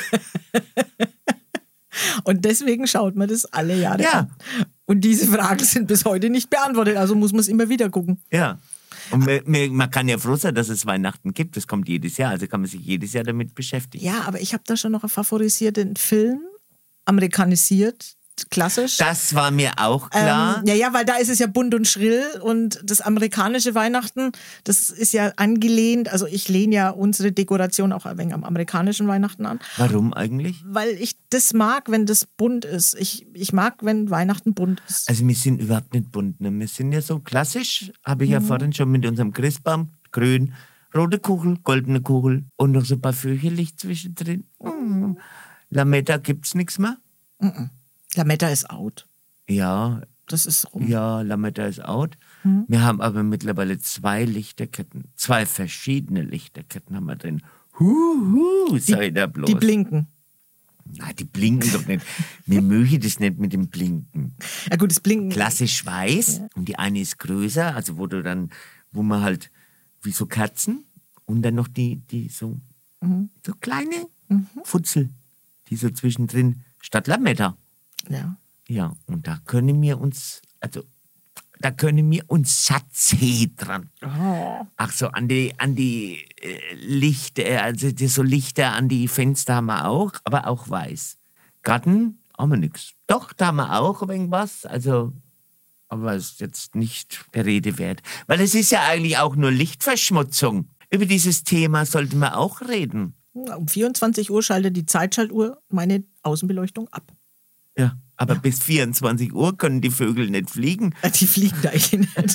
Und deswegen schaut man das alle Jahre Ja. an. Und diese Fragen sind bis heute nicht beantwortet, also muss man es immer wieder gucken. Ja. Und man, man man kann ja froh sein, dass es Weihnachten gibt. Das kommt jedes Jahr, also kann man sich jedes Jahr damit beschäftigen. Ja, aber ich habe da schon noch einen favorisierten Film, amerikanisiert, klassisch. Das war mir auch klar. Ähm, ja, ja, weil da ist es ja bunt und schrill und das amerikanische Weihnachten, das ist ja angelehnt, also ich lehne ja unsere Dekoration auch ein wenig am amerikanischen Weihnachten an, Warum eigentlich? weil ich das mag, wenn das bunt ist. Ich, ich mag, wenn Weihnachten bunt ist. Also wir sind überhaupt nicht bunt. Ne? Wir sind ja so klassisch, habe ich ja vorhin schon mit unserem Christbaum, grün, rote Kugel, goldene Kugel und noch so ein paar Vögel zwischendrin. Mm. Lametta gibt's nichts mehr. Lametta ist out. Ja, Das ist rum. ja, Lametta ist out. Wir haben aber mittlerweile zwei Lichterketten, zwei verschiedene Lichterketten haben wir drin. Huhu, sei da bloß. Die blinken. Na, die blinken doch nicht. Mir möge das nicht mit dem Blinken. Ja gut, das Blinken. Klassisch weiß und die eine ist größer, also wo du dann, wo man halt wie so Kerzen und dann noch die, die so, so kleine Futzel, die so zwischendrin statt Lametta. Ja. Ja, und da können wir uns, also da können wir uns Schatzhe dran. Oh. Ach so, an die, an die äh, Lichter, also die, so Lichter an die Fenster haben wir auch, aber auch weiß. Garten haben wir nichts. Doch, da haben wir auch irgendwas, also, aber es ist jetzt nicht der Rede wert. Weil es ist ja eigentlich auch nur Lichtverschmutzung. Über dieses Thema sollten wir auch reden. Um vierundzwanzig Uhr schaltet die Zeitschaltuhr meine Außenbeleuchtung ab. Ja, aber bis vierundzwanzig Uhr können die Vögel nicht fliegen. Die fliegen da eh nicht.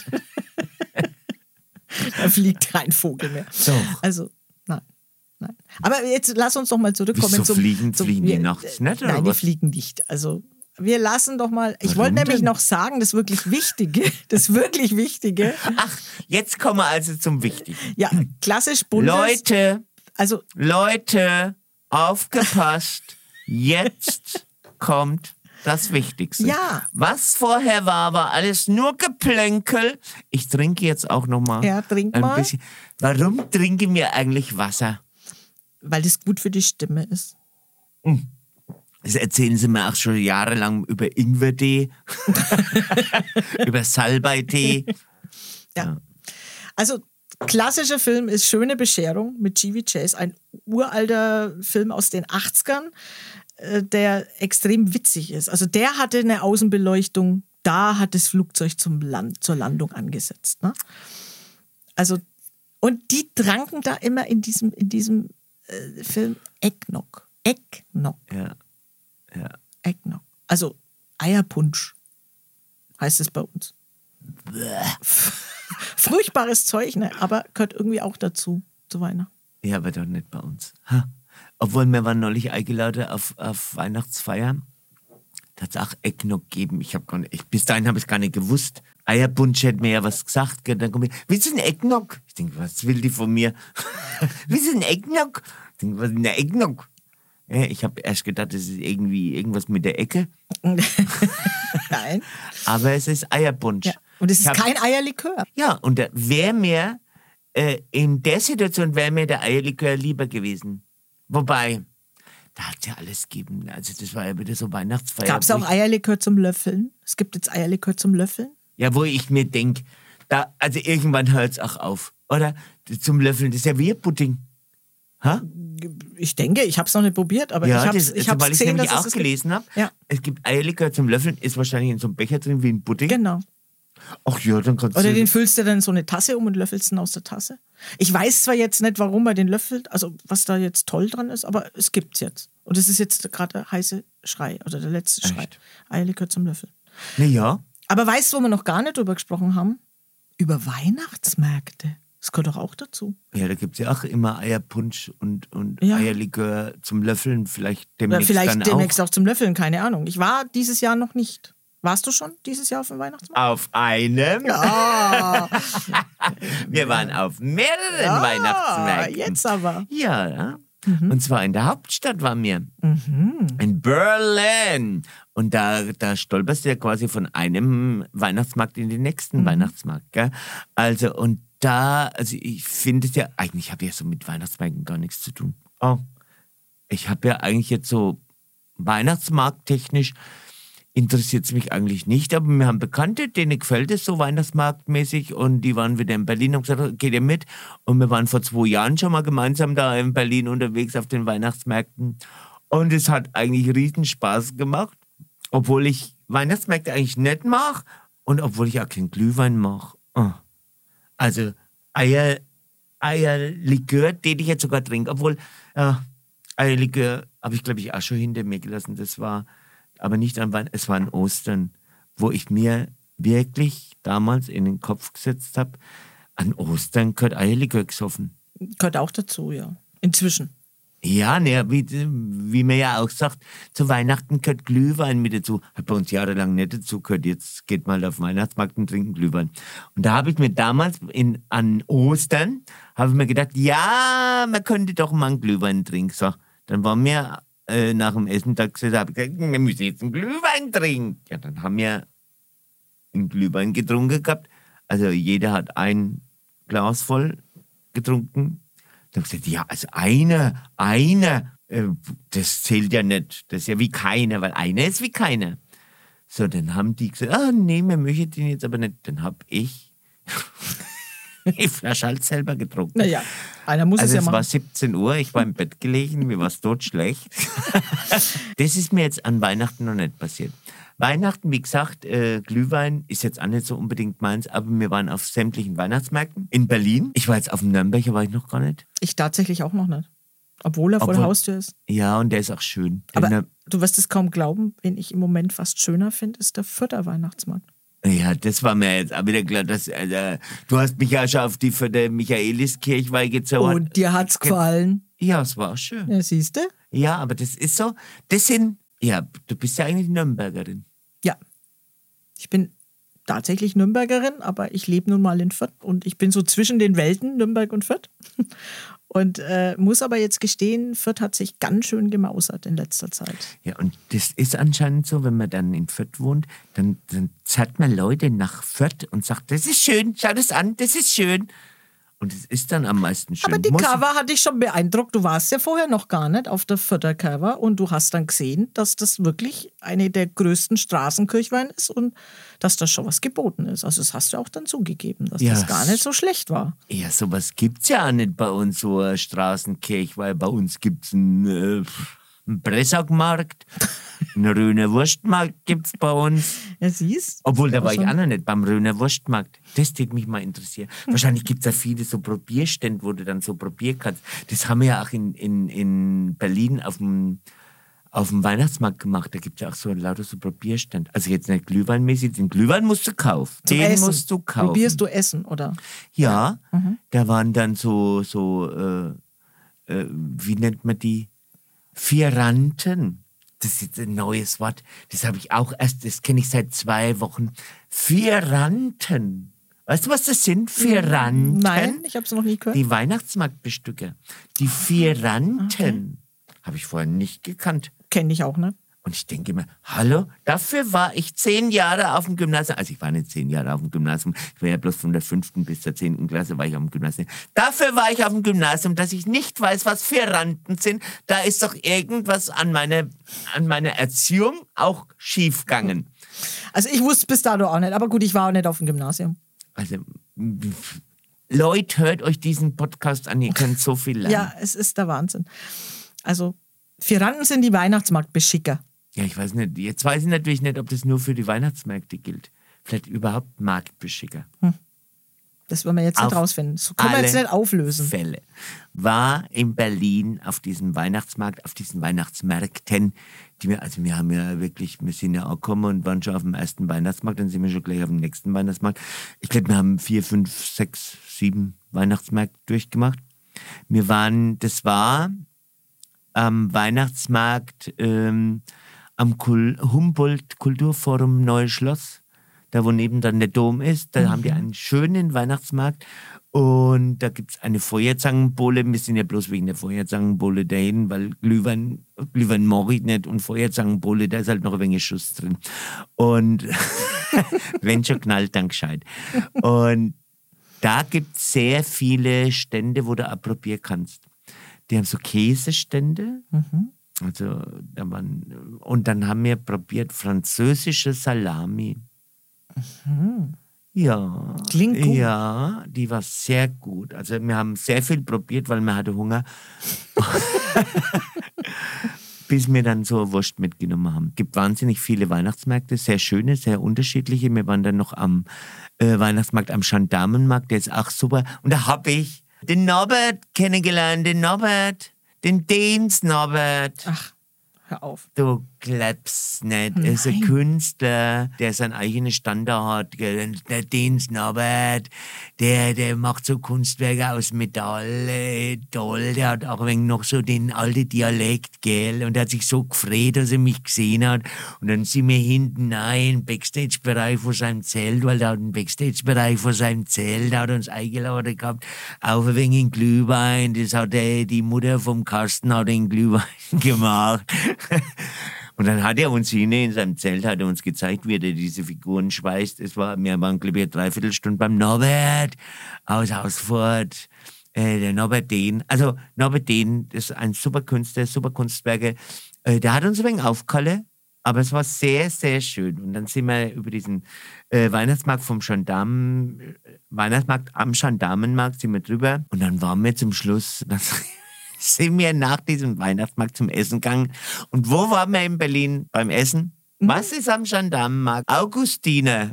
Da fliegt kein Vogel mehr. Doch. Also, nein. Nein. Aber jetzt lass uns doch mal zurückkommen Wieso zum... fliegen? zum Fliegen die wir- nachts nicht, oder Nein, die was? fliegen nicht. Also, wir lassen doch mal... Ich Warum wollte nämlich denn? noch sagen, das wirklich Wichtige, das wirklich Wichtige, Ach, jetzt kommen wir also zum Wichtigen. ja, klassisch buntes... Leute, Also, Leute, aufgepasst. Jetzt kommt das Wichtigste. Ja. Was vorher war, war alles nur Geplänkel. Ich trinke jetzt auch noch mal Ja, trink ein mal. bisschen. Warum trinken wir eigentlich Wasser? weil das gut für die Stimme ist. Das erzählen sie mir auch schon jahrelang über Ingwertee, über Salbeitee. Ja. Also, klassischer Film ist Schöne Bescherung mit Chevy Chase, ein uralter Film aus den achtzigern, äh, der extrem witzig ist. Also der hatte eine Außenbeleuchtung, da hat das Flugzeug zum Land, zur Landung angesetzt. Ne? Also, und die tranken da immer in diesem, in diesem äh, Film Eggnog. Eggnog. Ja, ja. Eggnog. Also Eierpunsch heißt es bei uns. Furchtbares Zeug, ne? Aber gehört irgendwie auch dazu, zu Weihnachten. Ja, aber doch nicht bei uns. Ha. Obwohl, wir waren neulich eingeladen auf, auf Weihnachtsfeier. Da hat es auch Eggnog gegeben. Ich hab gar nicht, ich, bis dahin habe ich es gar nicht gewusst. Eierbunsch hätte mir ja was gesagt. Gell? Dann kommt ich, willst du ein Eggnog? Ich denke, was will die von mir? Willst du ein Eggnog? Ich denke, was ist ein Eggnog? Ja, ich habe erst gedacht, das ist irgendwie irgendwas mit der Ecke. Nein. Aber es ist Eierbunsch. Ja. Und es ist hab, kein Eierlikör. Ja, und da wäre mir, äh, in der Situation wäre mir der Eierlikör lieber gewesen. Wobei, da hat es ja alles gegeben. Also das war ja wieder so Weihnachtsfeier. Gab es auch Eierlikör zum Löffeln? Es gibt jetzt Eierlikör zum Löffeln? Ja, wo ich mir denke, da, also irgendwann hört es auch auf, oder? Zum Löffeln, das ist ja wie ein Pudding. Ha? Ich denke, ich habe es noch nicht probiert, aber ja, ich habe es ich also, gesehen, nämlich dass auch es gelesen habe. Ja. Es gibt Eierlikör zum Löffeln, ist wahrscheinlich in so einem Becher drin wie ein Pudding. Genau. Ach ja, dann kannst Oder du... den füllst du dann in so eine Tasse um und löffelst ihn aus der Tasse. Ich weiß zwar jetzt nicht, warum man den löffelt, also was da jetzt toll dran ist, aber es gibt's jetzt. Und es ist jetzt gerade der heiße Schrei oder der letzte Schrei. Echt? Eierlikör zum Löffeln. Naja. Aber weißt du, wo wir noch gar nicht drüber gesprochen haben? Über Weihnachtsmärkte. Das gehört doch auch dazu. Ja, da gibt es ja auch immer Eierpunsch und, und Ja. Eierlikör zum Löffeln. Vielleicht Oder demnächst vielleicht dann demnächst auch. auch zum Löffeln, keine Ahnung. Ich war dieses Jahr noch nicht. Warst du schon dieses Jahr auf dem Weihnachtsmarkt? Auf einem? Ah, Wir waren auf mehreren ja, Weihnachtsmärkten. jetzt aber. Ja, ja. Und zwar in der Hauptstadt waren wir. Mhm. In Berlin. Und da, da stolperst du ja quasi von einem Weihnachtsmarkt in den nächsten Mhm. Weihnachtsmarkt. Gell? Also, und da, also ich finde es ja, eigentlich habe ich ja so mit Weihnachtsmärkten gar nichts zu tun. Oh. Ich habe ja eigentlich jetzt so weihnachtsmarkttechnisch interessiert es mich eigentlich nicht, aber wir haben Bekannte, denen gefällt es so weihnachtsmarktmäßig und die waren wieder in Berlin und gesagt, geht ihr mit? Und wir waren vor zwei Jahren schon mal gemeinsam da in Berlin unterwegs auf den Weihnachtsmärkten und es hat eigentlich riesen Spaß gemacht, obwohl ich Weihnachtsmärkte eigentlich nicht mag und obwohl ich auch keinen Glühwein mag. Oh. Also Eier, Eierlikör, den ich jetzt sogar trinke, obwohl ja, Eierlikör habe ich glaube ich auch schon hinter mir gelassen, das war aber nicht an Weihnachten, es war an Ostern, wo ich mir wirklich damals in den Kopf gesetzt habe, an Ostern gehört Eierlikör gesoffen. Gehört auch dazu, ja. Inzwischen. Ja, ne, wie, wie man ja auch sagt, zu Weihnachten gehört Glühwein mit dazu. Hat bei uns jahrelang nicht dazu gehört. Jetzt geht mal auf den Weihnachtsmarkt und trinken Glühwein. Und da habe ich mir damals in, an Ostern, habe ich mir gedacht, ja, man könnte doch mal einen Glühwein trinken. So, dann waren wir äh, nach dem Essen da gesagt, habe ich gesagt, wir müssen jetzt einen Glühwein trinken. Ja, dann haben wir einen Glühwein getrunken gehabt. Also jeder hat ein Glas voll getrunken. Dann habe ich gesagt, ja, also einer, einer, äh, das zählt ja nicht. Das ist ja wie keiner, weil einer ist wie keiner. So, dann haben die gesagt, ah, nee, wir möchten den jetzt aber nicht. Dann habe ich die Flasche halt selber getrunken. Naja, einer muss Also es ja es machen. war siebzehn Uhr, ich war im Bett gelegen, mir war es tot schlecht. Das ist mir jetzt an Weihnachten noch nicht passiert. Weihnachten, wie gesagt, äh, Glühwein ist jetzt auch nicht so unbedingt meins, aber wir waren auf sämtlichen Weihnachtsmärkten in Berlin. Ich war jetzt auf dem Nürnberger, war ich noch gar nicht. Ich tatsächlich auch noch nicht. Obwohl er vor der Obwohl- Haustür ist. Ja, und der ist auch schön. Aber Der Nür- du wirst es kaum glauben, wen ich im Moment fast schöner finde, ist der Fürther Weihnachtsmarkt. Ja, das war mir jetzt auch wieder klar. Dass, also, du hast mich ja schon auf die für der Michaeliskirchweih gezogen. Und dir hat's gefallen. Ja, es war auch schön. Ja, siehst du? Ja, aber das ist so, das sind, ja, du bist ja eigentlich Nürnbergerin. Ja. Ich bin tatsächlich Nürnbergerin, aber ich lebe nun mal in Fürth und ich bin so zwischen den Welten, Nürnberg und Fürth. Und äh, muss aber jetzt gestehen, Fürth hat sich ganz schön gemausert in letzter Zeit. Ja, und das ist anscheinend so, wenn man dann in Fürth wohnt, dann, dann zerrt man Leute nach Fürth und sagt, das ist schön, schau das an, das ist schön. Und es ist dann am meisten schön. Aber die Muss- Cover hat dich schon beeindruckt. Du warst ja vorher noch gar nicht auf der Fürther Cover und du hast dann gesehen, dass das wirklich eine der größten Straßenkirchwein ist und dass da schon was geboten ist. Also das hast du auch dann zugegeben, dass Ja, das gar nicht so schlecht war. Ja, sowas gibt's ja auch nicht bei uns, so eine Straßenkirche, weil bei uns gibt's einen, äh, einen Pressagmarkt, einen Röner Wurstmarkt gibt's bei uns. Ja, siehst Obwohl, da war ich schon- auch noch nicht beim Röner Wurstmarkt. Das würde mich mal interessieren. Wahrscheinlich gibt es ja viele so Probierstände, wo du dann so probieren kannst. Das haben wir ja auch in, in, in Berlin auf dem, auf dem Weihnachtsmarkt gemacht. Da gibt es ja auch so lauter so Probierstände. Also jetzt nicht glühweinmäßig, den Glühwein musst du kaufen. Zum Den Essen. musst du kaufen. Probierst du Essen, oder? Ja, da waren dann so, so äh, äh, wie nennt man die? Vieranten. Das ist jetzt ein neues Wort. Das habe ich auch erst, das kenne ich seit zwei Wochen. Vieranten. Weißt du, was das sind? Vieranten? Nein, ich habe es noch nie gehört. Die Weihnachtsmarktbestücker. Die Vieranten. Okay. Habe ich vorher nicht gekannt. Kenne ich auch, ne? Und ich denke immer, hallo, dafür war ich zehn Jahre auf dem Gymnasium. Also ich war nicht zehn Jahre auf dem Gymnasium. Ich war ja bloß von der fünften bis zur zehnten Klasse war ich auf dem Gymnasium. Dafür war ich auf dem Gymnasium, dass ich nicht weiß, was Vieranten sind. Da ist doch irgendwas an meiner, an meiner Erziehung auch schiefgegangen. Also ich wusste bis dato auch nicht. Aber gut, ich war auch nicht auf dem Gymnasium. Also, Leute, hört euch diesen Podcast an. Ihr könnt so viel lernen. Ja, es ist der Wahnsinn. Also Vieranten sind die Weihnachtsmarktbeschicker. Ja, ich weiß nicht. Jetzt weiß ich natürlich nicht, ob das nur für die Weihnachtsmärkte gilt. Vielleicht überhaupt Marktbeschicker. Hm. Das wollen wir jetzt nicht auf rausfinden. Das können wir jetzt nicht auflösen. Fälle. War in Berlin auf diesem Weihnachtsmarkt, auf diesen Weihnachtsmärkten, die wir, also wir haben ja wirklich, wir sind ja auch gekommen und waren schon auf dem ersten Weihnachtsmarkt, dann sind wir schon gleich auf dem nächsten Weihnachtsmarkt. Ich glaube, wir haben vier, fünf, sechs, sieben Weihnachtsmärkte durchgemacht. Wir waren, das war am Weihnachtsmarkt, ähm, am Kul- Humboldt-Kulturforum Neues Schloss, da wo neben dann der Dom ist, da mhm. haben die einen schönen Weihnachtsmarkt und da gibt es eine Feuerzangenbowle. Wir sind ja bloß wegen der Feuerzangenbowle dahin, weil Glühwein, Glühwein mag ich nicht und Feuerzangenbowle, da ist halt noch ein wenig Schuss drin. Und wenn schon knallt, dann gescheit. Und da gibt es sehr viele Stände, wo du auch probieren kannst. Die haben so Käsestände. Mhm. Also, da waren, und dann haben wir probiert französische Salami. Mhm. Ja. Klingt gut. Ja, die war sehr gut. Also wir haben sehr viel probiert, weil wir hatten Hunger. Bis wir dann so Wurst mitgenommen haben. Es gibt wahnsinnig viele Weihnachtsmärkte, sehr schöne, sehr unterschiedliche. Wir waren dann noch am äh, Weihnachtsmarkt am Gendarmenmarkt, der ist auch super. Und da habe ich den Norbert kennengelernt, den Norbert. Den Dehns Norbert. Ach, hör auf. Du glaubst nicht. Er ist ein Künstler, der seinen eigenen Standard hat. Der Dehns Norbert, der, der macht so Kunstwerke aus Metall. Äh, toll, der hat auch ein wenig noch so den alten Dialekt, gell. Und er hat sich so gefreut, dass er mich gesehen hat. Und dann sind wir hinten rein im Backstage-Bereich von seinem Zelt, weil der hat einen Backstage-Bereich von seinem Zelt, der hat uns eingeladen gehabt, auf ein wenig in Glühwein. Das hat er, die Mutter vom Carsten hat den Glühwein gemacht. Und dann hat er uns hin, in seinem Zelt hat er uns gezeigt, wie er diese Figuren schweißt. Es war, wir waren, glaube ich, eine Dreiviertelstunde beim Norbert aus Hausfurt. Äh, der Norbert Dehn. Also Norbert Dehn, das ist ein super Künstler, super Kunstwerke. Äh, der hat uns ein wenig aufgehalten, aber es war sehr, sehr schön. Und dann sind wir über diesen äh, Weihnachtsmarkt vom Gendarmen, Weihnachtsmarkt am Gendarmenmarkt sind wir drüber. Und dann waren wir zum Schluss... sind wir nach diesem Weihnachtsmarkt zum Essen gegangen. Und wo waren wir in Berlin beim Essen? Mhm. Was ist am Gendarmenmarkt? Augustine.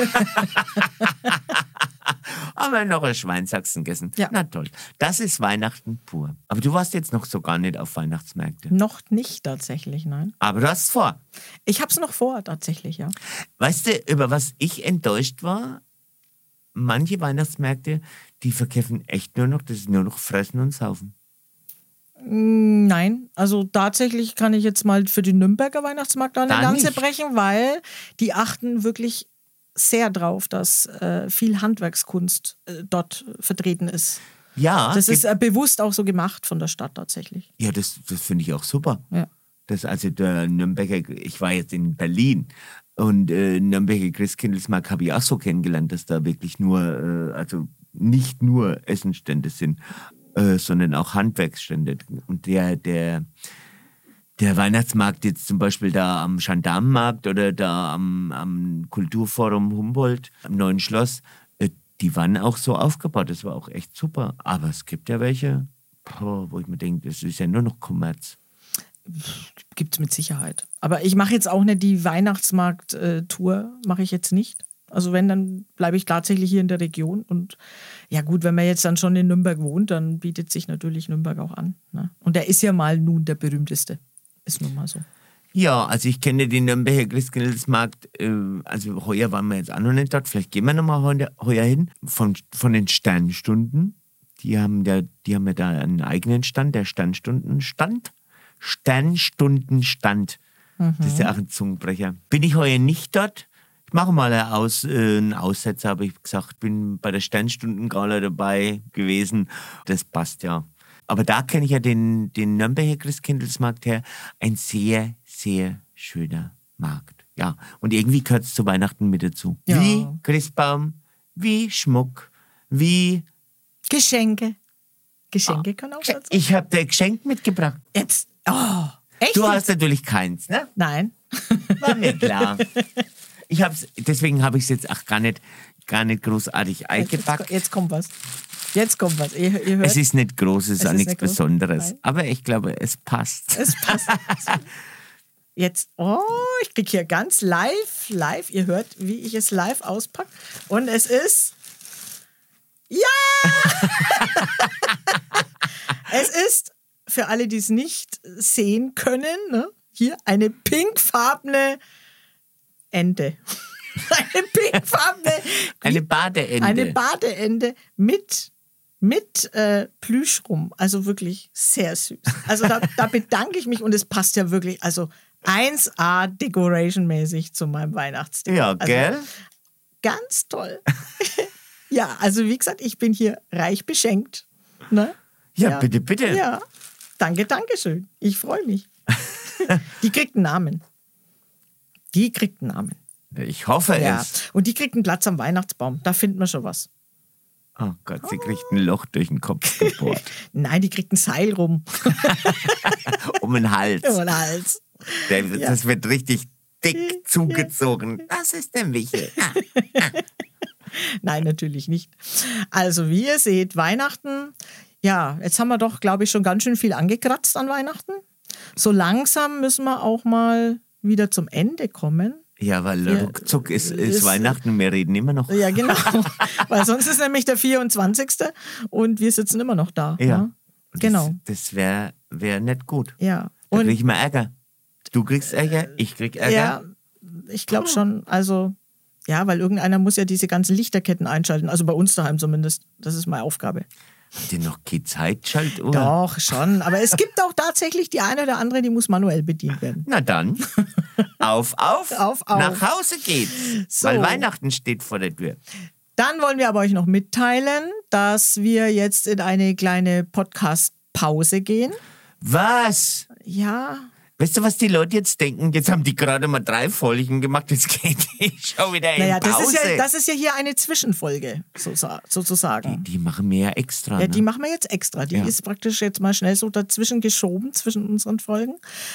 Haben wir noch ein Schweinshaxen gegessen. Ja. Na toll. Das ist Weihnachten pur. Aber du warst jetzt noch so gar nicht auf Weihnachtsmärkte. Noch nicht tatsächlich, nein. Aber du hast es vor. Ich hab's noch vor, tatsächlich, ja. Weißt du, über was ich enttäuscht war? Manche Weihnachtsmärkte, die verkaufen echt nur noch, das ist nur noch Fressen und Saufen. Nein, also tatsächlich kann ich jetzt mal für den Nürnberger Weihnachtsmarkt eine da Lanze nicht. brechen, weil die achten wirklich sehr drauf, dass äh, viel Handwerkskunst äh, dort vertreten ist. Ja. Das ist äh, bewusst auch so gemacht von der Stadt tatsächlich. Ja, das, das finde ich auch super. Ja. Das also der Nürnberger, ich war jetzt in Berlin und äh, Nürnberger Christkindlesmarkt habe ich auch so kennengelernt, dass da wirklich nur, äh, also nicht nur Essenstände sind, Äh, sondern auch Handwerksstände. Und der, der, der Weihnachtsmarkt jetzt zum Beispiel da am Gendarmenmarkt oder da am, am Kulturforum Humboldt, am Neuen Schloss, äh, die waren auch so aufgebaut. Das war auch echt super. Aber es gibt ja welche, boah, wo ich mir denke, das ist ja nur noch Kommerz. Gibt es mit Sicherheit. Aber ich mache jetzt auch nicht die Weihnachtsmarkt-Tour, mache ich jetzt nicht. Also wenn, dann bleibe ich tatsächlich hier in der Region. Und ja gut, wenn man jetzt dann schon in Nürnberg wohnt, dann bietet sich natürlich Nürnberg auch an. Ne? Und der ist ja mal nun der berühmteste. Ist nun mal so. Ja, also ich kenne den Nürnberger Christkindlesmarkt, äh, also heuer waren wir jetzt auch noch nicht dort, vielleicht gehen wir nochmal heuer, heuer hin, von, von den Sternstunden. Die haben, ja, die haben ja da einen eigenen Stand, der Sternstundenstand. Sternstundenstand. Mhm. Das ist ja auch ein Zungenbrecher. Bin ich heuer nicht dort? Ich mache mal einen, Aus, äh, einen Aussetzer, habe ich gesagt. Bin bei der Sternstundengala dabei gewesen. Das passt ja. Aber da kenne ich ja den, den Nürnberger Christkindlesmarkt her. Ein sehr, sehr schöner Markt. Ja, und irgendwie gehört es zu Weihnachten mit dazu. Ja. Wie Christbaum, wie Schmuck, wie... Geschenke. Geschenke können auch dazu. Ich habe dir ein Geschenk mitgebracht. Jetzt, oh, echt? Du hast natürlich keins, ne? Nein. War mir klar. Ich hab's, deswegen habe ich es jetzt auch gar nicht, gar nicht großartig eingepackt. Jetzt, jetzt kommt was. Jetzt kommt was. Ihr, ihr hört, es ist nicht groß, es ist auch ist nichts nicht groß. Besonderes. Nein. Aber ich glaube, es passt. Es passt. Jetzt, oh, ich kriege hier ganz live, live. Ihr hört, wie ich es live auspacke. Und es ist, ja! Es ist, für alle, die es nicht sehen können, ne, hier eine pinkfarbene Ente. Eine pinkfarbene. Eine Badeente. Eine Badeente mit, mit äh, Plüschrum. Also wirklich sehr süß. Also da, da bedanke ich mich und es passt ja wirklich, also eins A Decoration-mäßig zu meinem Weihnachtsding. Ja, also, gell? Ganz toll. Ja, also wie gesagt, ich bin hier reich beschenkt. Ne? Ja, ja, bitte, bitte. Ja, danke, danke schön. Ich freue mich. Die kriegt einen Namen. Die kriegt einen Namen. Ich hoffe Ja. es. Und die kriegt einen Platz am Weihnachtsbaum. Da finden wir schon was. Oh Gott, sie kriegt ein Loch durch den Kopf gebohrt. Nein, die kriegt ein Seil rum. Um den Hals. Um den Hals. Der, Ja. Das wird richtig dick zugezogen. Das ist der Michel. Ah. Nein, natürlich nicht. Also, wie ihr seht, Weihnachten, ja, jetzt haben wir doch, glaube ich, schon ganz schön viel angekratzt an Weihnachten. So langsam müssen wir auch mal wieder zum Ende kommen. Ja, weil Ja, ruckzuck ist, ist, ist- Weihnachten, wir reden immer noch. Ja, genau. Weil sonst ist nämlich der vierundzwanzigste und wir sitzen immer noch da. Ja. Ne? Und Genau. Das, das wäre wär nicht gut. Ja. Da krieg Und ich mal Ärger. Du kriegst Ärger, ich krieg Ärger. ja, ich glaube schon, also, ja, weil irgendeiner muss ja diese ganzen Lichterketten einschalten. Also bei uns daheim zumindest. Das ist meine Aufgabe. Habt ihr noch keine Zeitschaltuhr? Doch, schon. Aber es gibt auch tatsächlich die eine oder andere, die muss manuell bedient werden. Na dann, auf, auf, Auf, auf. nach Hause geht's. So. Weil Weihnachten steht vor der Tür. Dann wollen wir aber euch noch mitteilen, dass wir jetzt in eine kleine Podcast-Pause gehen. Was? Ja, Weißt du, was die Leute jetzt denken? Jetzt haben die gerade mal drei Folgen gemacht, jetzt geht die schon wieder in naja, das Pause. ist ja, das ist ja hier eine Zwischenfolge, so, sozusagen. die machen wir ja extra. Ja, ne? die machen wir jetzt extra. Die Ja. ist praktisch jetzt mal schnell so dazwischen geschoben, zwischen unseren Folgen.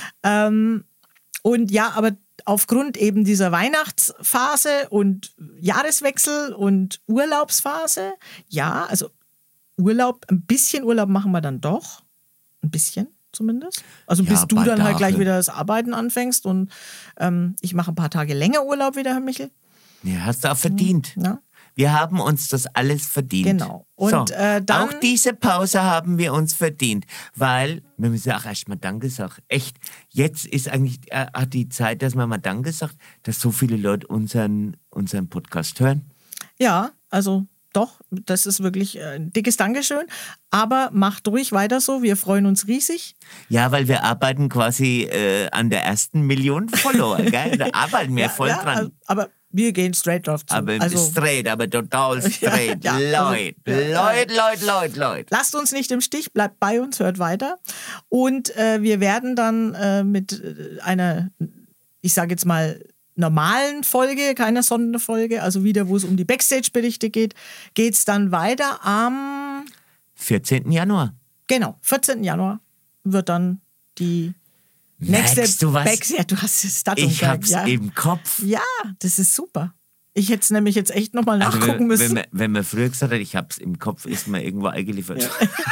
Ähm, und ja, aber aufgrund eben dieser Weihnachtsphase und Jahreswechsel und Urlaubsphase, ja, also Urlaub, ein bisschen Urlaub machen wir dann doch. Ein bisschen zumindest. Also Ja, bis ein du paar dann halt Tage. gleich wieder das Arbeiten anfängst und ähm, ich mache ein paar Tage länger Urlaub wieder, Herr Michel. Ja, hast du auch verdient. Ja. Wir haben uns das alles verdient. Genau. Und, so, äh, dann- auch diese Pause haben wir uns verdient, weil wir müssen auch erstmal Danke sagen. Echt, jetzt ist eigentlich äh, hat die Zeit, dass man mal Danke sagt, dass so viele Leute unseren, unseren Podcast hören. Ja, also doch, das ist wirklich äh, ein dickes Dankeschön. Aber macht ruhig weiter so, wir freuen uns riesig. Ja, weil wir arbeiten quasi äh, an der ersten Million Follower, gell? Da arbeiten wir voll ja, dran. also, aber wir gehen straight drauf zu. aber also, straight, aber total straight. Ja, ja, also, Leute, ja, Leute, Leute, Leute, Leute. lasst uns nicht im Stich, bleibt bei uns, hört weiter. Und äh, wir werden dann äh, mit äh, einer, ich sage jetzt mal, normalen Folge, keiner Sonderfolge, also wieder, wo es um die Backstage-Berichte geht, geht es dann weiter am, vierzehnten Januar. genau, vierzehnten Januar wird dann die nächste Merkst du was? Backstage. Ja, du hast das Datum Ich hab's ja. im Kopf. Ja, das ist super. Ich hätte es nämlich jetzt echt nochmal Also nachgucken wenn, müssen. Wenn man, wenn man früher gesagt hat, ich hab's im Kopf, ist man irgendwo eingeliefert.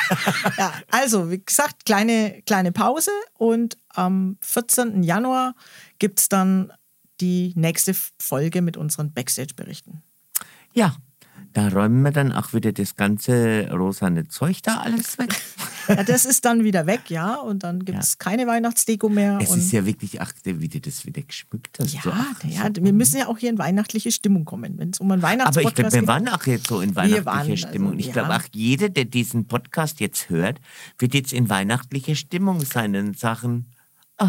Ja, also, wie gesagt, kleine, kleine Pause und am vierzehnten Januar gibt es dann die nächste Folge mit unseren Backstage-Berichten. Ja, Da räumen wir dann auch wieder das ganze rosane Zeug da alles weg. Ja, das ist dann wieder weg, ja. Und dann gibt es ja. keine Weihnachtsdeko mehr. Es und ist ja wirklich, ach, wie du das wieder geschmückt hast. Ja, so, ach, ja so. Wir müssen ja auch hier in weihnachtliche Stimmung kommen, wenn es um einen Weihnachtspodcast geht. Aber ich glaube, wir waren auch jetzt so in weihnachtlicher waren, Stimmung. Also, ich ja. glaube, auch jeder, der diesen Podcast jetzt hört, wird jetzt in weihnachtlicher Stimmung sein in Sachen, oh,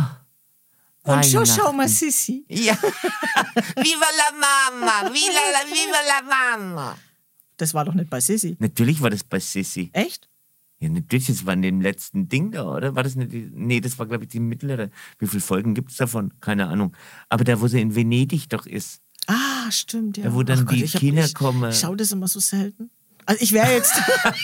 und schon schau mal, Sissi. Ja. Viva la Mama, viva la, viva la Mama. Das war doch nicht bei Sissi. Natürlich war das bei Sissi. Echt? Ja, natürlich, das war in dem letzten Ding da, oder? War das nicht die, nee, das war, glaube ich, die mittlere. Wie viele Folgen gibt es davon? Keine Ahnung. Aber da, wo sie in Venedig doch ist. Ah, stimmt, ja. Da, wo dann Ach Gott, die ich hab, Kinder ich, kommen. Ich schaue das immer so selten. Also ich wäre jetzt...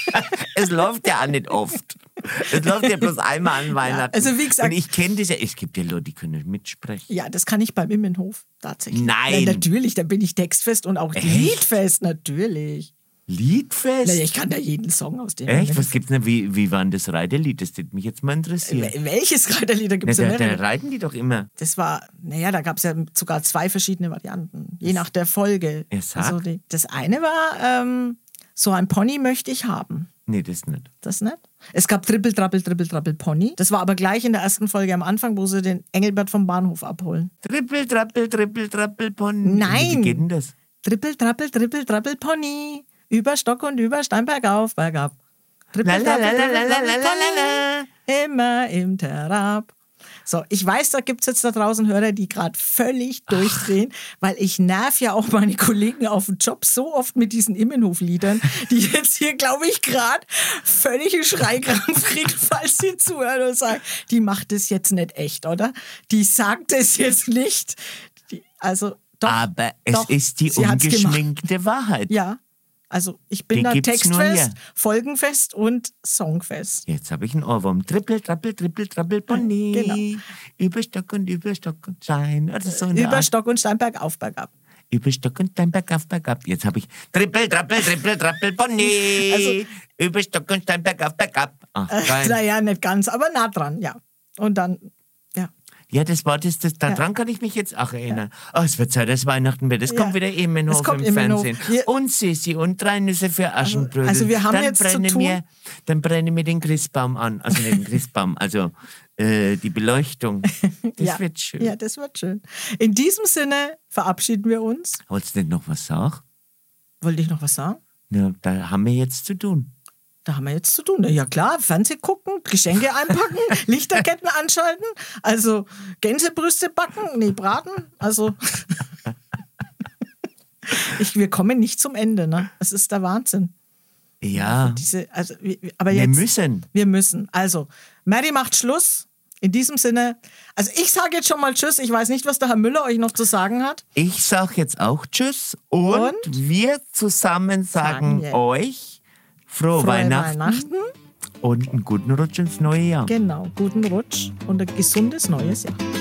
Es läuft ja auch nicht oft. Es läuft ja bloß einmal an Weihnachten. Ja, also wie gesagt... Und ich kenne das ja, es gibt ja Leute, die können mitsprechen. Ja, das kann ich beim Immenhof tatsächlich. Nein! Ja, natürlich, da bin ich textfest und auch Echt? Liedfest, natürlich. Liedfest? Naja, ich kann da jeden Song aus dem. Echt? Was gibt's denn? Wie, wie war denn das Reiterlied? Das würde mich jetzt mal interessieren. Welches Reiterlied? Da gibt's Na, ja da, mehrere. da reiten die doch immer. Das war, naja, da gab es ja sogar zwei verschiedene Varianten, je nach der Folge. Er sagt? Also die, das eine war, ähm, so ein Pony möchte ich haben. Nee, das nicht. Das nicht? Es gab Trippel, Trappel, Trippel, Trappel, Pony. Das war aber gleich in der ersten Folge am Anfang, wo sie den Engelbert vom Bahnhof abholen. Trippel, Trappel, Trippel, Trappel, Pony. Nein! Wie geht denn das? Trippel, Trappel, Trippel, Trappel, Pony. Über Stock und über Stein, bergauf, bergab. Trippel, Trappel, Trippel, Trappel, Pony. Immer im Terrab. So, ich weiß, da gibt es jetzt da draußen Hörer, die gerade völlig durchdrehen, weil ich nerv ja auch meine Kollegen auf dem Job so oft mit diesen Immenhof-Liedern, die jetzt hier, glaube ich, gerade völlige Schreikrampf kriegen, falls sie zuhören und sagen, die macht das jetzt nicht echt, oder? Die sagt es jetzt nicht. Die, also doch. Aber es doch, ist die ungeschminkte Wahrheit. Ja. Also ich bin Den da gibt's textfest, folgenfest und songfest. Jetzt habe ich einen Ohrwurm. Trippel, trappel, trippel, trappel, Pony. Genau. Über Stock und über Stock und Stein. Oder so Über Art. Stock und Stein, bergauf, bergab. Über Stock und Stein, bergauf, bergab. Jetzt habe ich Trippel, trappel, trippel, trappel, Pony. Also, über Stock und Stein, bergauf, bergab. Ach, äh, naja, nicht ganz, aber nah dran, ja. Und dann, ja. Ja, das war das, das daran ja. kann ich mich jetzt auch erinnern. Ja. Oh, es wird Zeit, dass Weihnachten wird. Es ja. kommt wieder Immenhof im Immenhof. Fernsehen. Wir und Sissi und drei Nüsse für Aschenbrödel. Also, also wir haben dann jetzt zu tun. Mir, dann brenne mir den Christbaum an. Also nicht den Christbaum, also äh, die Beleuchtung. Das ja. wird schön. Ja, das wird schön. In diesem Sinne verabschieden wir uns. Wolltest du nicht noch was sagen? Wollte ich noch was sagen? Ja, da haben wir jetzt zu tun. Da haben wir jetzt zu tun. Ja klar, Fernsehen gucken, Geschenke einpacken, Lichterketten anschalten, also Gänsebrüste backen, nee, braten. Also ich, wir kommen nicht zum Ende, ne? Das ist der Wahnsinn. Ja, Diese, also, aber wir jetzt, müssen. Wir müssen. Also, Mary macht Schluss. In diesem Sinne, also ich sage jetzt schon mal Tschüss. Ich weiß nicht, was der Herr Müller euch noch zu sagen hat. Ich sage jetzt auch Tschüss und, und wir zusammen sagen, sagen euch Frohe, Frohe Weihnachten. Weihnachten und einen guten Rutsch ins neue Jahr. Genau, guten Rutsch und ein gesundes neues Jahr.